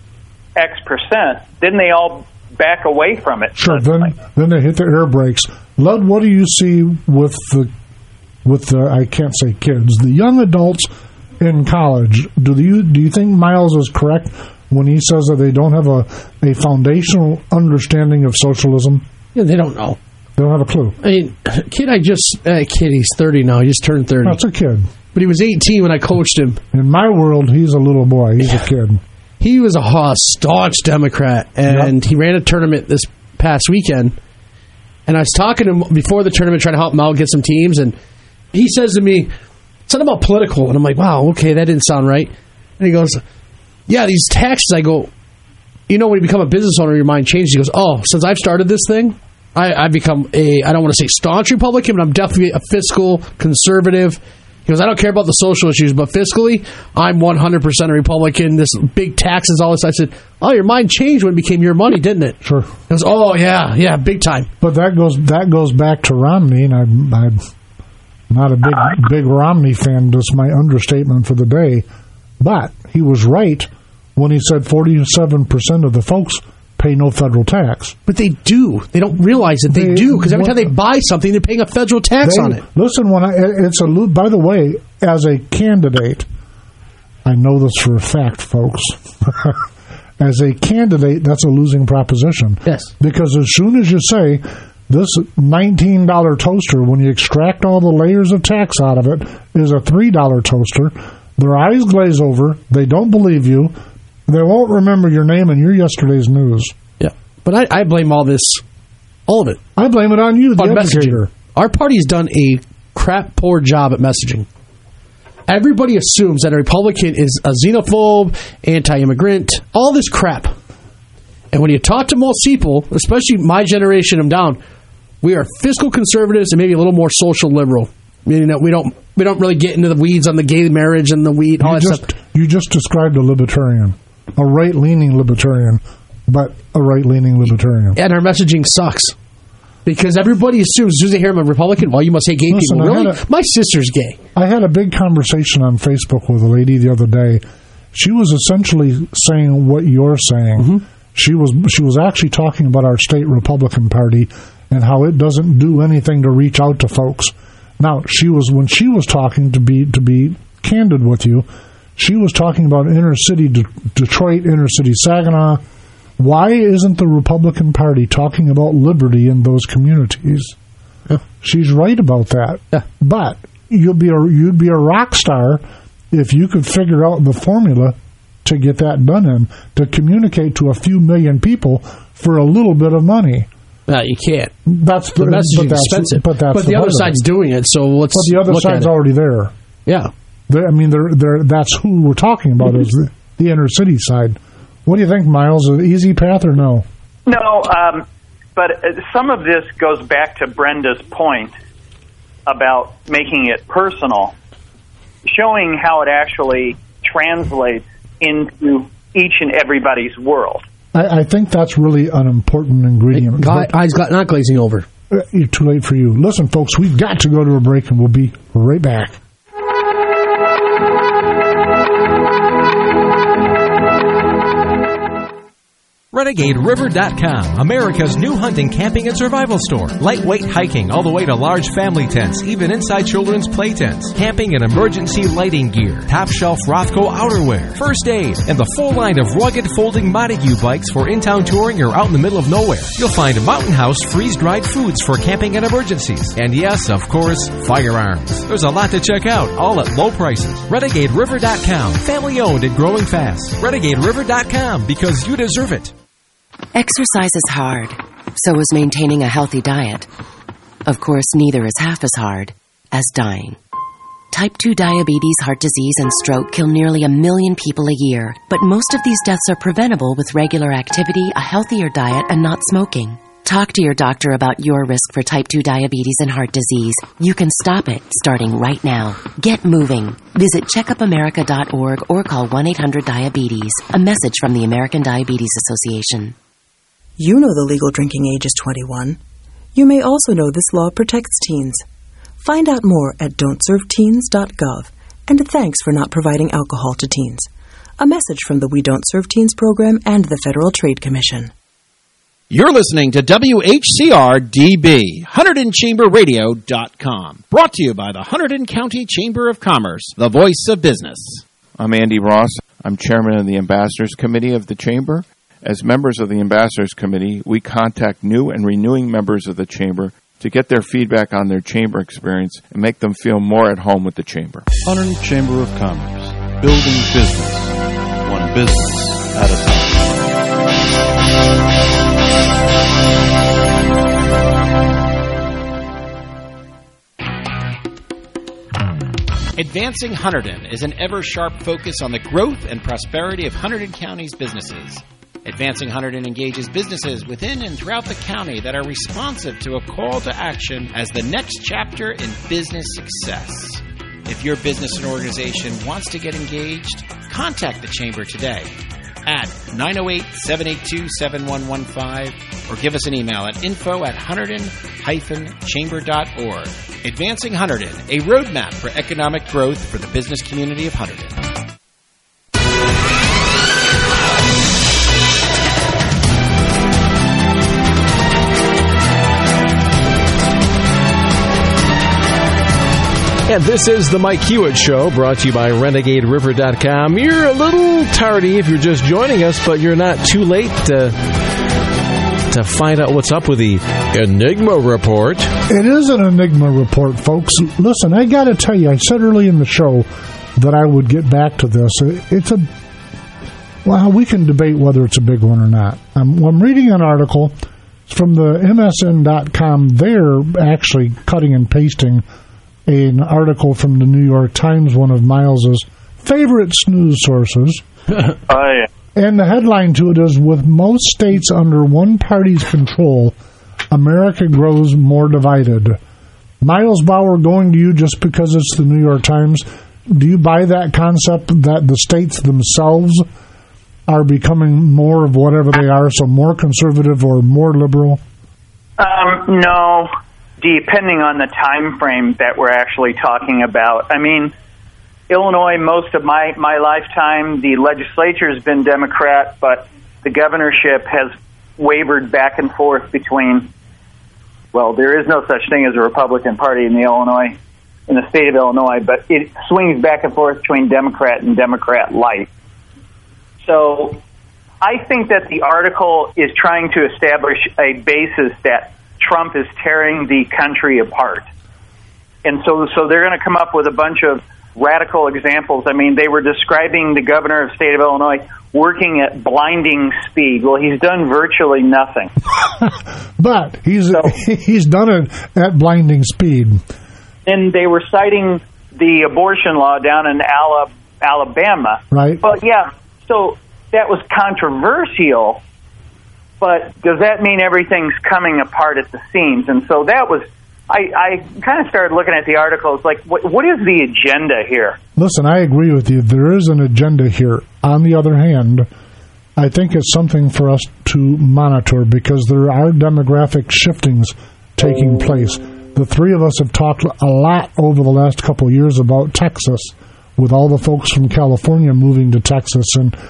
Speaker 8: X percent, then they all back away from it.
Speaker 6: Sure, then then they hit the air brakes. Lud, what do you see with the with the I can't say kids, the young adults in college? Do you do you think Miles is correct when he says that they don't have a, a foundational understanding of socialism?
Speaker 7: Yeah, they don't know.
Speaker 6: They don't have a clue.
Speaker 7: I mean, kid, I just uh, kid, he's thirty now. He just turned thirty.
Speaker 6: That's a kid.
Speaker 7: But he was eighteen when I coached him.
Speaker 6: In my world, he's a little boy. He's a kid.
Speaker 7: He was a staunch Democrat, and yep. he ran a tournament this past weekend. And I was talking to him before the tournament, trying to help him out, get some teams, and he says to me, something about political. And I'm like, wow, okay, that didn't sound right. And he goes, yeah, these taxes. I go, you know, when you become a business owner, your mind changes. He goes, oh, since I've started this thing, I, I've become a, I don't want to say staunch Republican, but I'm definitely a fiscal conservative. He goes, I don't care about the social issues, but fiscally, I'm one hundred percent a Republican. This big taxes, all this. I said, oh, your mind changed when it became your money, didn't it?
Speaker 6: Sure.
Speaker 7: He goes, oh, yeah, yeah, big time.
Speaker 6: But that goes that goes back to Romney, and I'm, I'm not a big, big Romney fan. That's my understatement for the day. But he was right when he said forty-seven percent of the folks pay no federal tax.
Speaker 7: But they do. They don't realize that they, they do, because every time they buy something, they're paying a federal tax
Speaker 6: they,
Speaker 7: on it.
Speaker 6: Listen, when I, it's a by the way, as a candidate, I know this for a fact, folks. As a candidate, that's a losing proposition.
Speaker 7: Yes.
Speaker 6: Because as soon as you say this nineteen dollars toaster, when you extract all the layers of tax out of it, is a three dollars toaster, their eyes glaze over, they don't believe you, they won't remember your name and your yesterday's news.
Speaker 7: Yeah, but I, I blame all this, all of it.
Speaker 6: I blame it on you, the
Speaker 7: on
Speaker 6: educator.
Speaker 7: Messaging. Our party's done a crap poor job at messaging. Everybody assumes that a Republican is a xenophobe, anti-immigrant, all this crap. And when you talk to most people, especially my generation and down, we are fiscal conservatives and maybe a little more social liberal. Meaning that we don't we don't really get into the weeds on the gay marriage and the weed, all
Speaker 6: you
Speaker 7: that
Speaker 6: just,
Speaker 7: stuff.
Speaker 6: You just described a libertarian. A right-leaning libertarian, but a right-leaning libertarian.
Speaker 7: And our messaging sucks. Because everybody assumes, as soon as they hear I'm a Republican, well, you must hate gay
Speaker 6: Listen,
Speaker 7: people. Really?
Speaker 6: A,
Speaker 7: My sister's gay.
Speaker 6: I had a big conversation on Facebook with a lady the other day. She was essentially saying what you're saying.
Speaker 7: Mm-hmm.
Speaker 6: She was she was actually talking about our state Republican Party and how it doesn't do anything to reach out to folks. Now, she was when she was talking, to be to be candid with you, she was talking about inner city De- Detroit, inner city Saginaw. Why isn't the Republican Party talking about liberty in those communities?
Speaker 7: Yeah.
Speaker 6: She's right about that.
Speaker 7: Yeah.
Speaker 6: But you'll be a, you'd be a rock star if you could figure out the formula to get that done in, to communicate to a few million people for a little bit of money.
Speaker 7: No, you can't.
Speaker 6: That's the,
Speaker 7: the messaging
Speaker 6: but that's,
Speaker 7: expensive.
Speaker 6: But, that's
Speaker 7: but the, the other side's doing it, so let's
Speaker 6: But the other
Speaker 7: look
Speaker 6: side's
Speaker 7: at it.
Speaker 6: already there.
Speaker 7: Yeah.
Speaker 6: They're, I mean, they're, they're, that's who we're talking about, is the, the inner city side. What do you think, Miles? An easy path or no?
Speaker 8: No, um, but some of this goes back to Brenda's point about making it personal, showing how it actually translates into each and everybody's world.
Speaker 6: I, I think that's really an important ingredient.
Speaker 7: Guy, eyes got not glazing over.
Speaker 6: Uh, too late for you. Listen, folks, we've got to go to a break, and we'll be right back.
Speaker 5: Renegade River dot com, America's new hunting, camping, and survival store. Lightweight hiking all the way to large family tents, even inside children's play tents. Camping and emergency lighting gear. Top shelf Rothco outerwear. First aid. And the full line of rugged folding Montague bikes for in-town touring or out in the middle of nowhere. You'll find Mountain House freeze-dried foods for camping and emergencies. And yes, of course, firearms. There's a lot to check out, all at low prices. Renegade River dot com. Family owned and growing fast. Renegade River dot com, because you deserve it.
Speaker 21: Exercise is hard, so is maintaining a healthy diet. Of course, neither is half as hard as dying. Type two diabetes, heart disease, and stroke kill nearly a million people a year, but most of these deaths are preventable with regular activity, a healthier diet, and not smoking. Talk to your doctor about your risk for type two diabetes and heart disease. You can stop it starting right now. Get moving. Visit checkup america dot org or call one eight hundred diabetes. A message from the American Diabetes Association.
Speaker 22: You know the legal drinking age is twenty-one. You may also know this law protects teens. Find out more at don't serve teens dot gov. And thanks for not providing alcohol to teens. A message from the We Don't Serve Teens program and the Federal Trade Commission.
Speaker 3: You're listening to W H C R D B, Hunterdon Chamber Radio dot com. Brought to you by the Hunterdon County Chamber of Commerce, the voice of business.
Speaker 23: I'm Andy Ross. I'm chairman of the Ambassadors Committee of the Chamber. As members of the Ambassadors Committee, we contact new and renewing members of the Chamber to get their feedback on their Chamber experience and make them feel more at home with the Chamber.
Speaker 24: Hunterdon Chamber of Commerce, building business, one business at a time.
Speaker 3: Advancing Hunterdon is an ever-sharp focus on the growth and prosperity of Hunterdon County's businesses. Advancing Hunterdon engages businesses within and throughout the county that are responsive to a call to action as the next chapter in business success. If your business and organization wants to get engaged, contact the Chamber today at nine oh eight, seven eight two, seven one one five or give us an email at info at hunterdon dash chamber dot org. Advancing Hunterdon, a roadmap for economic growth for the business community of Hunterdon.
Speaker 25: And this is the Mike Hewitt Show, brought to you by Renegade River dot com. You're a little tardy if you're just joining us, but you're not too late to, to find out what's up with the Enigma Report.
Speaker 6: It is an Enigma Report, folks. Listen, I got to tell you, I said early in the show that I would get back to this. It's a... Well, we can debate whether it's a big one or not. Um, I'm reading an article from the M S N dot com. They're actually cutting and pasting an article from the New York Times, one of Miles's favorite snooze sources.
Speaker 8: Oh, yeah.
Speaker 6: And the headline to it is, with most states under one party's control, America grows more divided. Miles Bauer, going to you just because it's the New York Times. Do you buy that concept that the states themselves are becoming more of whatever they are, so more conservative or more liberal?
Speaker 8: Um, no. Depending on the time frame that we're actually talking about. I mean, Illinois, most of my, my lifetime, the legislature has been Democrat, but the governorship has wavered back and forth between, well, there is no such thing as a Republican Party in the Illinois, in the state of Illinois, but it swings back and forth between Democrat and Democrat light. So I think that the article is trying to establish a basis that Trump is tearing the country apart. And so so they're going to come up with a bunch of radical examples. I mean, they were describing the governor of the state of Illinois working at blinding speed. Well, he's done virtually nothing.
Speaker 6: But he's so, he's done it at blinding speed.
Speaker 8: And they were citing the abortion law down in Alabama.
Speaker 6: Right.
Speaker 8: But, yeah, so that was controversial. But does that mean everything's coming apart at the seams? And so that was, I, I kind of started looking at the articles like, what, what is the agenda here?
Speaker 6: Listen, I agree with you. There is an agenda here. On the other hand, I think it's something for us to monitor because there are demographic shiftings taking place. The three of us have talked a lot over the last couple of years about Texas, with all the folks from California moving to Texas, and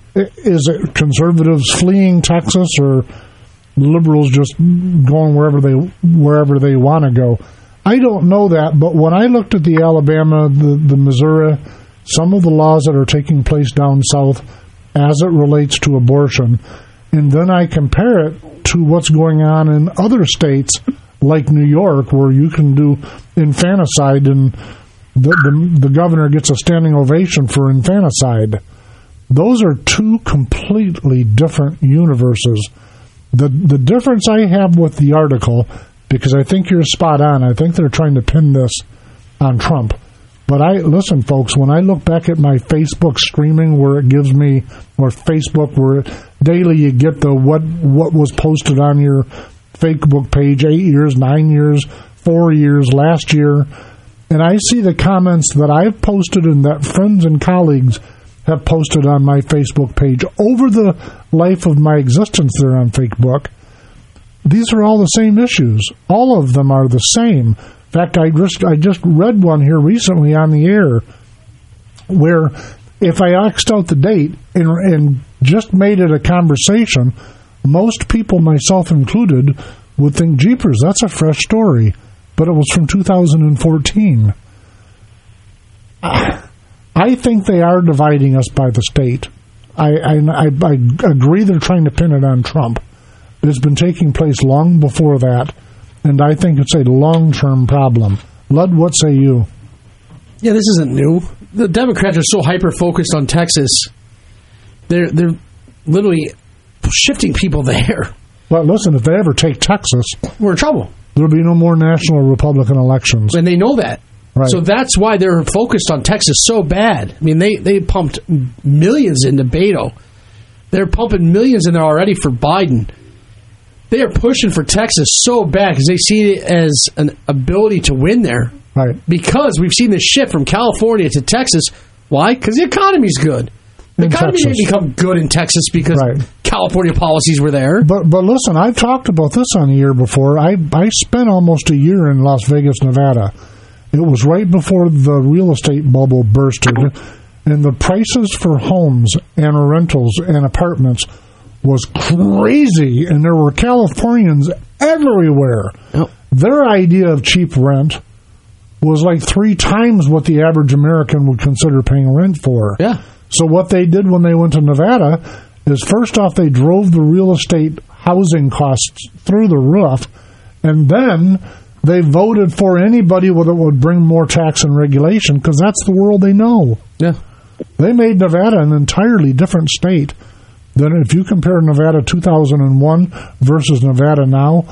Speaker 6: Is it conservatives fleeing Texas or liberals just going wherever they wherever they want to go? I don't know that, but when I looked at the Alabama, the, the Missouri, some of the laws that are taking place down south as it relates to abortion, and then I compare it to what's going on in other states like New York, where you can do infanticide and the, the, the governor gets a standing ovation for infanticide. Those are two completely different universes. The the difference I have with the article, because I think you're spot on, I think they're trying to pin this on Trump. But I listen, folks, when I look back at my Facebook streaming where it gives me, or Facebook where daily you get the what what was posted on your Facebook page eight years, nine years, four years, last year, and I see the comments that I've posted and that friends and colleagues have posted on my Facebook page over the life of my existence there on Facebook. These are all the same issues. All of them are the same. In fact, I just I just read one here recently on the air where if I X'd out the date and, and just made it a conversation, most people, myself included, would think, jeepers, that's a fresh story. But it was from two thousand fourteen. Uh, I think they are dividing us by the state. I, I, I, I agree they're trying to pin it on Trump. It's been taking place long before that, and I think it's a long-term problem. Lud, what say you?
Speaker 7: Yeah, this isn't new. The Democrats are so hyper-focused on Texas. They're they're literally shifting people there.
Speaker 6: Well, listen, if they ever take Texas,
Speaker 7: we're in trouble.
Speaker 6: There'll be no more national Republican elections.
Speaker 7: And they know that.
Speaker 6: Right.
Speaker 7: So that's why they're focused on Texas so bad. I mean, they, they pumped millions into Beto. They're pumping millions in there already for Biden. They are pushing for Texas so bad because they see it as an ability to win there.
Speaker 6: Right.
Speaker 7: Because we've seen this shift from California to Texas. Why? Because the economy's good. The
Speaker 6: In
Speaker 7: economy
Speaker 6: Texas.
Speaker 7: didn't become good in Texas because
Speaker 6: Right.
Speaker 7: California policies were there.
Speaker 6: But but listen, I've talked about this on the air before. I I spent almost a year in Las Vegas, Nevada. It was right before the real estate bubble bursted, and the prices for homes and rentals and apartments was crazy, and there were Californians everywhere.
Speaker 7: Yep.
Speaker 6: Their idea of cheap rent was like three times what the average American would consider paying rent for.
Speaker 7: Yeah.
Speaker 6: So what they did when they went to Nevada is, first off, they drove the real estate housing costs through the roof, and then they voted for anybody that would bring more tax and regulation, because that's the world they know.
Speaker 7: Yeah.
Speaker 6: They made Nevada an entirely different state than if you compare Nevada two thousand one versus Nevada now.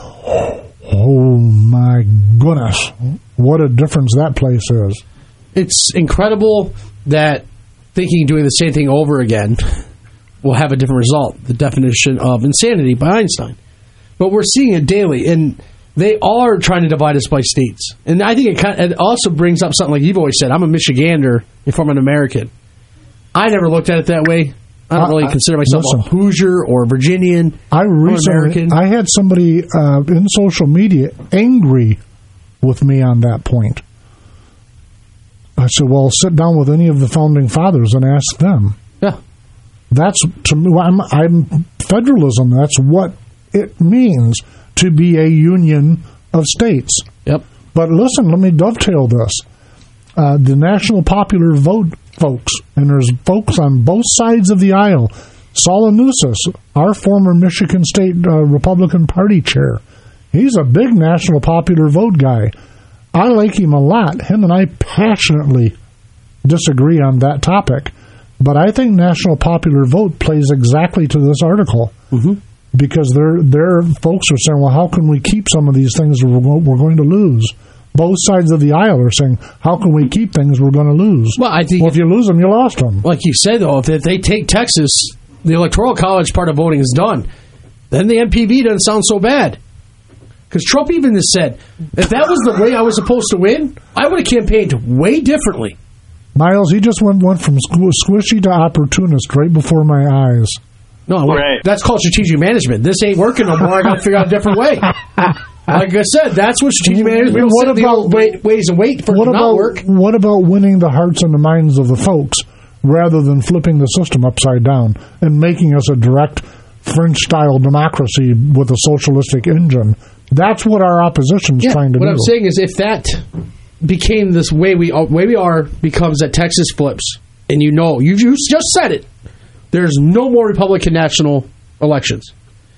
Speaker 6: Oh, my goodness. What a difference that place is.
Speaker 7: It's incredible that thinking doing the same thing over again will have a different result. The definition of insanity by Einstein. But we're seeing it daily, and they are trying to divide us by states. And I think it, kind of, it also brings up something like you've always said. I'm a Michigander if I'm an American. I never looked at it that way. I don't really
Speaker 6: I,
Speaker 7: consider myself
Speaker 6: listen,
Speaker 7: a Hoosier or a Virginian.
Speaker 6: I
Speaker 7: or
Speaker 6: recently,
Speaker 7: American.
Speaker 6: I had somebody uh, in social media angry with me on that point. I said, well, sit down with any of the founding fathers and ask them.
Speaker 7: Yeah.
Speaker 6: That's, to me, I'm, I'm federalism. That's what it means to be a union of states.
Speaker 7: Yep.
Speaker 6: But listen, let me dovetail this. Uh, the National Popular Vote folks, and there's folks on both sides of the aisle. Saul Anousis, our former Michigan State uh, Republican Party chair, he's a big National Popular Vote guy. I like him a lot. Him and I passionately disagree on that topic. But I think National Popular Vote plays exactly to this article.
Speaker 7: Mm-hmm.
Speaker 6: Because their their folks are saying, well, how can we keep some of these things we're, we're going to lose? Both sides of the aisle are saying, how can we keep things we're going to lose?
Speaker 7: Well, I think
Speaker 6: well, if you lose them, you lost them.
Speaker 7: Like you said, though, if they take Texas, the Electoral College part of voting is done. Then the M P V doesn't sound so bad. Because Trump even has said, if that was the way I was supposed to win, I would have campaigned way differently.
Speaker 6: Miles, he just went, went from squishy to opportunist right before my eyes.
Speaker 7: No, right. That's called strategic management. This ain't working no more. I got to figure out a different way. Like I said, that's what strategic management. What about
Speaker 6: the
Speaker 7: wait, ways and wait for it
Speaker 6: what
Speaker 7: to
Speaker 6: about,
Speaker 7: not work?
Speaker 6: What about winning the hearts and the minds of the folks rather than flipping the system upside down and making us a direct French-style democracy with a socialistic engine. That's what our opposition's
Speaker 7: yeah,
Speaker 6: trying to
Speaker 7: what
Speaker 6: do.
Speaker 7: What I'm saying is if that became this way we way we are becomes that Texas flips, and you know, you you just said it, there's no more Republican national elections.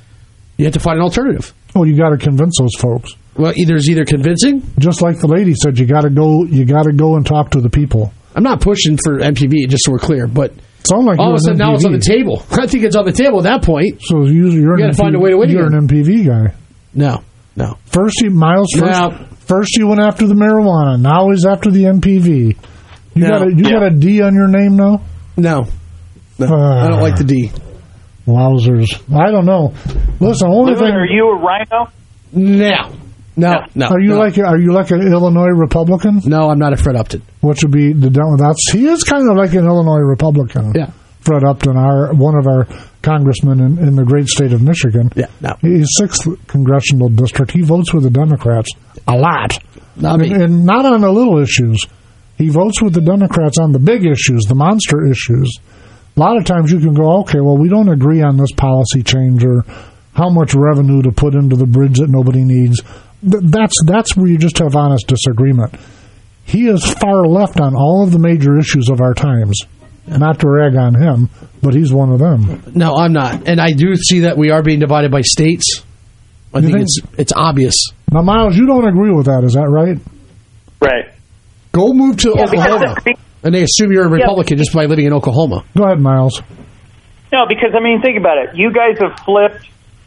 Speaker 7: You have to find an alternative.
Speaker 6: Oh, you got to convince those folks.
Speaker 7: Well, either is either convincing,
Speaker 6: just like the lady said, you got to go. You got to go and talk to the people.
Speaker 7: I'm not pushing for M P V, just so we're clear, but
Speaker 6: sound like
Speaker 7: all of a sudden now it's on the table. I think it's on the table at that point.
Speaker 6: So you, you're
Speaker 7: you got to find a way to win.
Speaker 6: You're
Speaker 7: again.
Speaker 6: an M P V guy.
Speaker 7: No, no.
Speaker 6: First, he, Miles. First,
Speaker 7: no.
Speaker 6: first he went after the marijuana. Now he's after the M P V. You
Speaker 7: no.
Speaker 6: got a, you
Speaker 7: yeah.
Speaker 6: got a D on your name now?
Speaker 7: No, no. Uh, I don't like the D.
Speaker 6: Wowzers! I don't know. Listen, only
Speaker 8: Lou,
Speaker 6: thing.
Speaker 8: Are you a rhino?
Speaker 7: No. No, no.
Speaker 6: Are you
Speaker 7: no.
Speaker 6: like are you like an Illinois Republican?
Speaker 7: No, I'm not a Fred Upton.
Speaker 6: What should be the that's he is kind of like an Illinois Republican.
Speaker 7: Yeah,
Speaker 6: Fred Upton, our one of our congressmen in, in the great state of Michigan.
Speaker 7: Yeah, no.
Speaker 6: He's sixth congressional district. He votes with the Democrats a lot,
Speaker 7: not
Speaker 6: and, and not on the little issues. He votes with the Democrats on the big issues, the monster issues. A lot of times you can go, okay, well, we don't agree on this policy change or how much revenue to put into the bridge that nobody needs. That's that's where you just have honest disagreement. He is far left on all of the major issues of our times. Not to rag on him, but he's one of them.
Speaker 7: No, I'm not. And I do see that we are being divided by states. I think, think it's it's obvious.
Speaker 6: Now, Miles, you don't agree with that, is that right?
Speaker 8: Right.
Speaker 7: Go move to
Speaker 8: yeah,
Speaker 7: Oklahoma. And they assume you're a Republican yeah. just by living in Oklahoma.
Speaker 6: Go ahead, Miles.
Speaker 8: No, because, I mean, think about it. You guys have flipped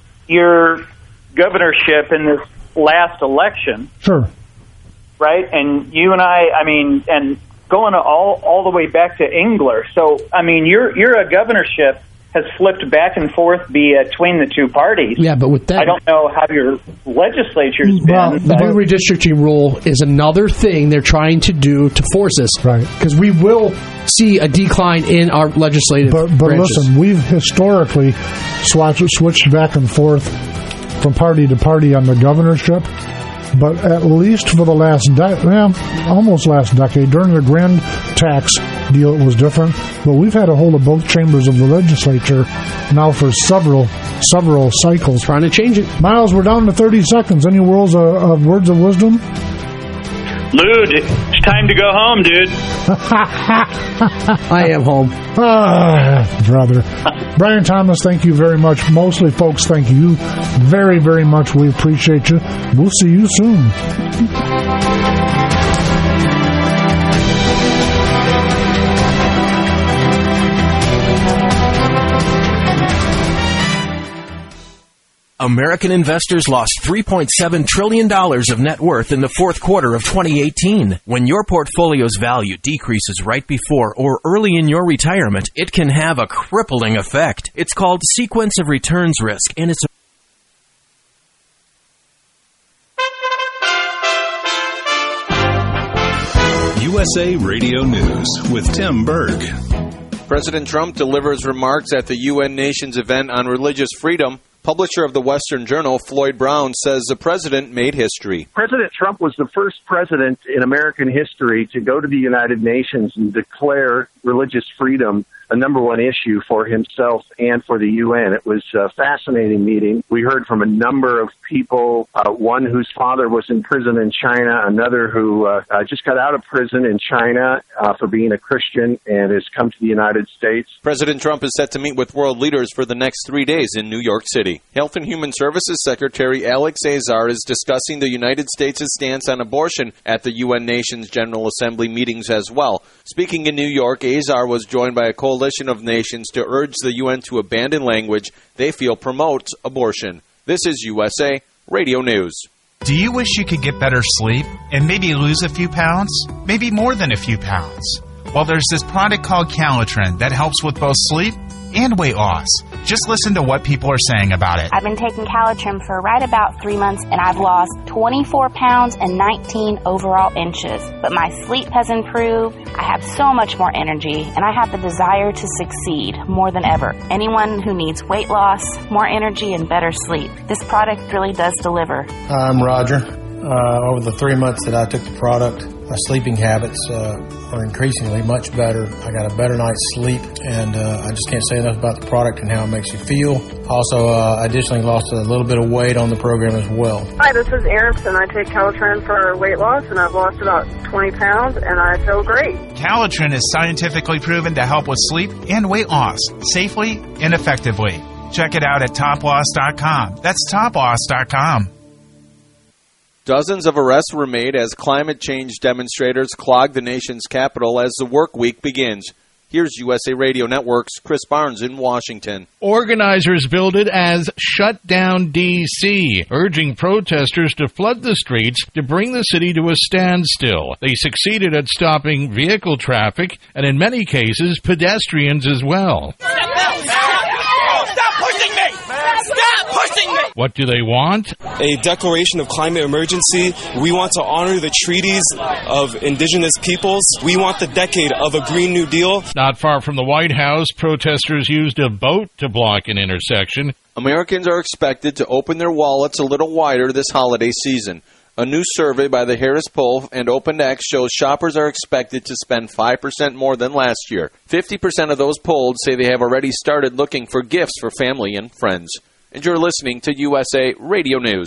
Speaker 8: your governorship in this last election.
Speaker 6: Sure.
Speaker 8: Right? And you and I, I mean, and going all all the way back to Engler. So, I mean, your your a governorship has flipped back and forth between the two parties.
Speaker 7: Yeah, but with that...
Speaker 8: I don't know how your legislature's
Speaker 7: well,
Speaker 8: been.
Speaker 7: The blue redistricting rule is another thing they're trying to do to force us.
Speaker 6: Right.
Speaker 7: Because we will see a decline in our legislative
Speaker 6: But, but
Speaker 7: branches.
Speaker 6: listen, we've historically swatched, switched back and forth from party to party on the governorship. But at least for the last, de- well, almost last decade, during the grand tax deal, it was different. But we've had a hold of both chambers of the legislature now for several, several cycles.
Speaker 7: Trying to change it.
Speaker 6: Miles, we're down to thirty seconds. Any words of, of words of wisdom?
Speaker 8: Lude, it's time to go home, dude.
Speaker 7: I am home.
Speaker 6: Ah, brother. Brian Thomas, thank you very much. Mostly, folks, thank you very, very much. We appreciate you. We'll see you soon.
Speaker 2: American investors lost three point seven trillion dollars of net worth in the fourth quarter of twenty eighteen. When your portfolio's value decreases right before or early in your retirement, it can have a crippling effect. It's called sequence of returns risk, and it's
Speaker 16: U S A Radio News with Tim Berg.
Speaker 1: President Trump delivers remarks at the U N Nations event on religious freedom. Publisher of the Western Journal, Floyd Brown, says the president made history.
Speaker 4: President Trump was the first president in American history to go to the United Nations and declare religious freedom a number one issue for himself and for the U N. It was a fascinating meeting. We heard from a number of people, uh, one whose father was in prison in China, another who uh, uh, just got out of prison in China uh, for being a Christian and has come to the United States.
Speaker 1: President Trump is set to meet with world leaders for the next three days in New York City. Health and Human Services Secretary Alex Azar is discussing the United States' stance on abortion at the U N Nations General Assembly meetings as well. Speaking in New York, Azar was joined by a coalition of nations to urge the U N to abandon language they feel promotes abortion. This is U S A Radio News.
Speaker 9: Do you wish you could get better sleep and maybe lose a few pounds? Maybe more than a few pounds? Well, there's this product called Calitrin that helps with both sleep and weight loss. Just listen to what people are saying about it.
Speaker 10: I've been taking Calitrin for right about three months, and I've lost twenty-four pounds and nineteen overall inches. But my sleep has improved. I have so much more energy, and I have the desire to succeed more than ever. Anyone who needs weight loss, more energy, and better sleep, this product really does deliver.
Speaker 11: I'm Roger. Uh, over the three months that I took the product, my sleeping habits uh, are increasingly much better. I got a better night's sleep, and uh, I just can't say enough about the product and how it makes you feel. Also, uh, I additionally lost a little bit of weight on the program as well.
Speaker 12: Hi, this is Aronson. I take Calitrin for weight loss, and I've lost about twenty pounds, and I feel great.
Speaker 9: Calitrin is scientifically proven to help with sleep and weight loss safely and effectively. Check it out at top loss dot com. That's top loss dot com.
Speaker 1: Dozens of arrests were made as climate change demonstrators clogged the nation's capital as the work week begins. Here's U S A Radio Network's Chris Barnes in Washington.
Speaker 13: Organizers billed it as Shut Down D C, urging protesters to flood the streets to bring the city to a standstill. They succeeded at stopping vehicle traffic and, in many cases, pedestrians as well.
Speaker 14: Stop pushing me!
Speaker 13: What do they want?
Speaker 14: A declaration of climate emergency. We want to honor the treaties of indigenous peoples. We want the decade of a Green New Deal.
Speaker 13: Not far from the White House, protesters used a boat to block an intersection.
Speaker 1: Americans are expected to open their wallets a little wider this holiday season. A new survey by the Harris Poll and OpenX shows shoppers are expected to spend five percent more than last year. fifty percent of those polled say they have already started looking for gifts for family and friends. And you're listening to U S A Radio News.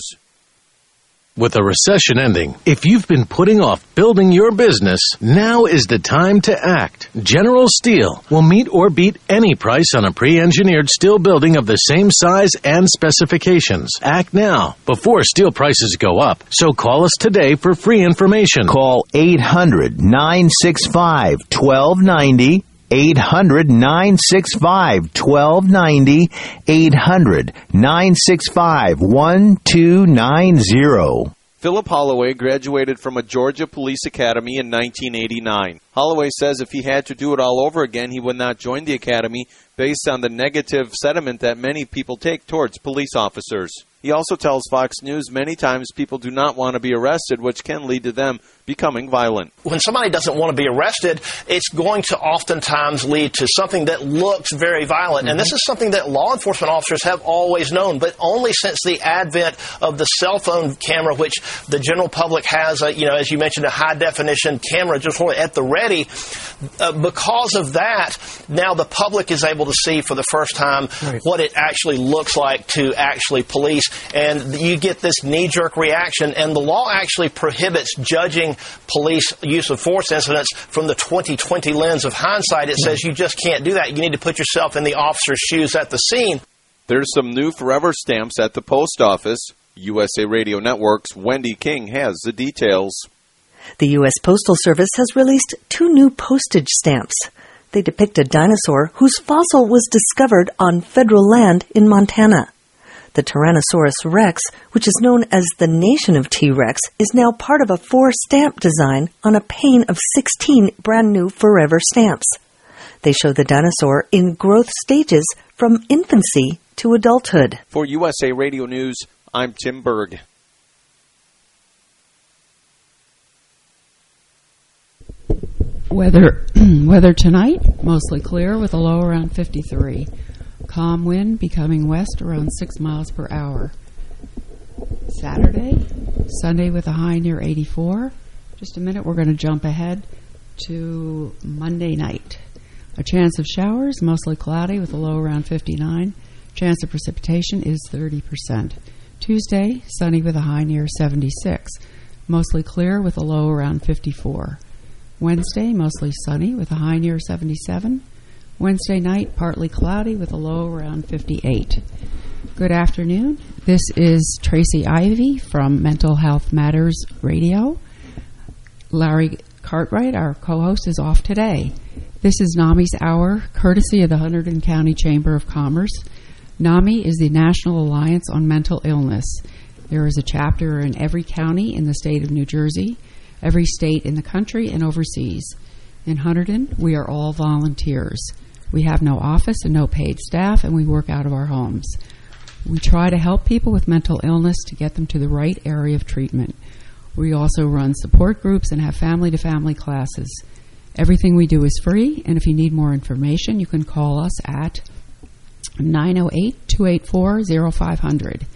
Speaker 15: With a recession ending, if you've been putting off building your business, now is the time to act. General Steel will meet or beat any price on a pre-engineered steel building of the same size and specifications. Act now, before steel prices go up. So call us today for free information.
Speaker 26: Call eight hundred, nine six five, one two nine zero. eight hundred, nine six five, one two nine zero. eight hundred, nine six five, one two nine zero.
Speaker 1: Philip Holloway graduated from a Georgia Police Academy in nineteen eighty-nine. Holloway says if he had to do it all over again, he would not join the academy based on the negative sentiment that many people take towards police officers. He also tells Fox News many times people do not want to be arrested, which can lead to them becoming violent.
Speaker 27: When somebody doesn't want to be arrested, it's going to oftentimes lead to something that looks very violent. Mm-hmm. And this is something that law enforcement officers have always known, but only since the advent of the cell phone camera, which the general public has, a, you know, as you mentioned, a high-definition camera just at the ready. Uh, because of that, now the public is able to see for the first time right. what it actually looks like to actually police. And you get this knee-jerk reaction, and the law actually prohibits judging police use of force incidents from the twenty twenty lens of hindsight. It says you just can't do that. You need to put yourself in the officer's shoes at the scene.
Speaker 1: There's some new Forever stamps at the post office. U S A Radio Network's Wendy King has the details.
Speaker 28: The U S Postal Service has released two new postage stamps. They depict a dinosaur whose fossil was discovered on federal land in Montana. The Tyrannosaurus rex, which is known as the Nation of T-Rex, is now part of a four-stamp design on a pane of sixteen brand-new Forever stamps. They show the dinosaur in growth stages from infancy to adulthood.
Speaker 1: For U S A Radio News, I'm Tim Berg.
Speaker 29: Weather, weather tonight, mostly clear with a low around fifty-three. Calm wind becoming west around six miles per hour. Saturday, Sunday with a high near eighty-four. Just a minute, we're going to jump ahead to Monday night. A chance of showers, mostly cloudy with a low around fifty-nine. Chance of precipitation is thirty percent. Tuesday, sunny with a high near seventy-six. Mostly clear with a low around fifty-four. Wednesday, mostly sunny with a high near seventy-seven. Wednesday night, partly cloudy with a low around fifty-eight. Good afternoon. This is Tracy Ivy from Mental Health Matters Radio. Larry Cartwright, our co-host, is off today. This is NAMI's Hour, courtesy of the Hunterdon County Chamber of Commerce. NAMI is the National Alliance on Mental Illness. There is a chapter in every county in the state of New Jersey, every state in the country, and overseas. In Hunterdon, we are all volunteers. We have no office and no paid staff, and we work out of our homes. We try to help people with mental illness to get them to the right area of treatment. We also run support groups and have family-to-family classes. Everything we do is free, and if you need more information, you can call us at nine oh eight, two eight four, oh five hundred.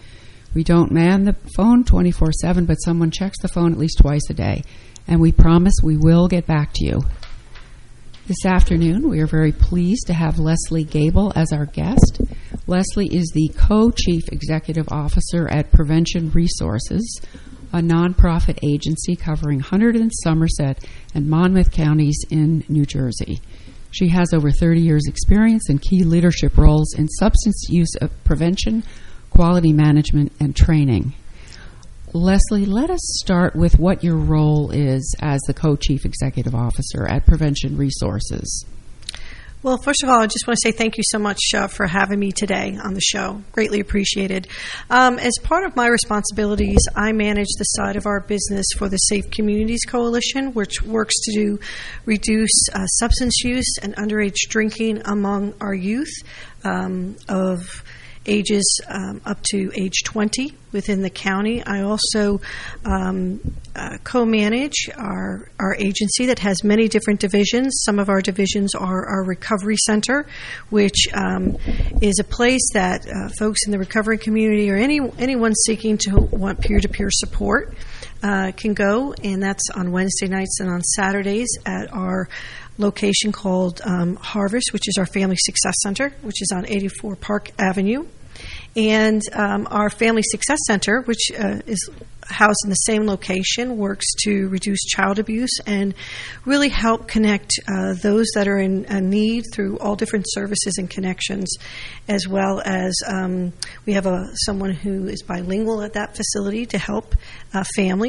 Speaker 29: We don't man the phone twenty-four seven, but someone checks the phone at least twice a day. And we promise we will get back to you. This afternoon, we are very pleased to have Leslie Gable as our guest. Leslie is the co-chief executive officer at Prevention Resources, a nonprofit agency covering Hunterdon, Somerset, and Monmouth counties in New Jersey. She has over thirty years' experience in key leadership roles in substance use prevention, quality management, and training. Leslie, let us start with what your role is as the co-chief executive officer at Prevention Resources.
Speaker 5: Well, first of all, I just want to say thank you so much uh, for having me today on the show. Greatly appreciated. Um, as part of my responsibilities, I manage the side of our business for the Safe Communities Coalition, which works to do, reduce uh, substance use and underage drinking among our youth um, of ages um, up to age twenty within the county. I also um, uh, co-manage our, our agency that has many different divisions. Some of our divisions are our recovery center, which um, is a place that uh, folks in the recovery community or any anyone seeking to want peer-to-peer support uh, can go, and that's on Wednesday nights and on Saturdays at our location called um, Harvest, which is our Family Success Center, which is on eighty-four Park Avenue. And um, our Family Success Center, which uh, is housed in the same location, works to reduce child abuse and really help connect uh, those that are in uh, need through all different services and connections, as well as um, we have a someone who is bilingual at that facility to help uh, families.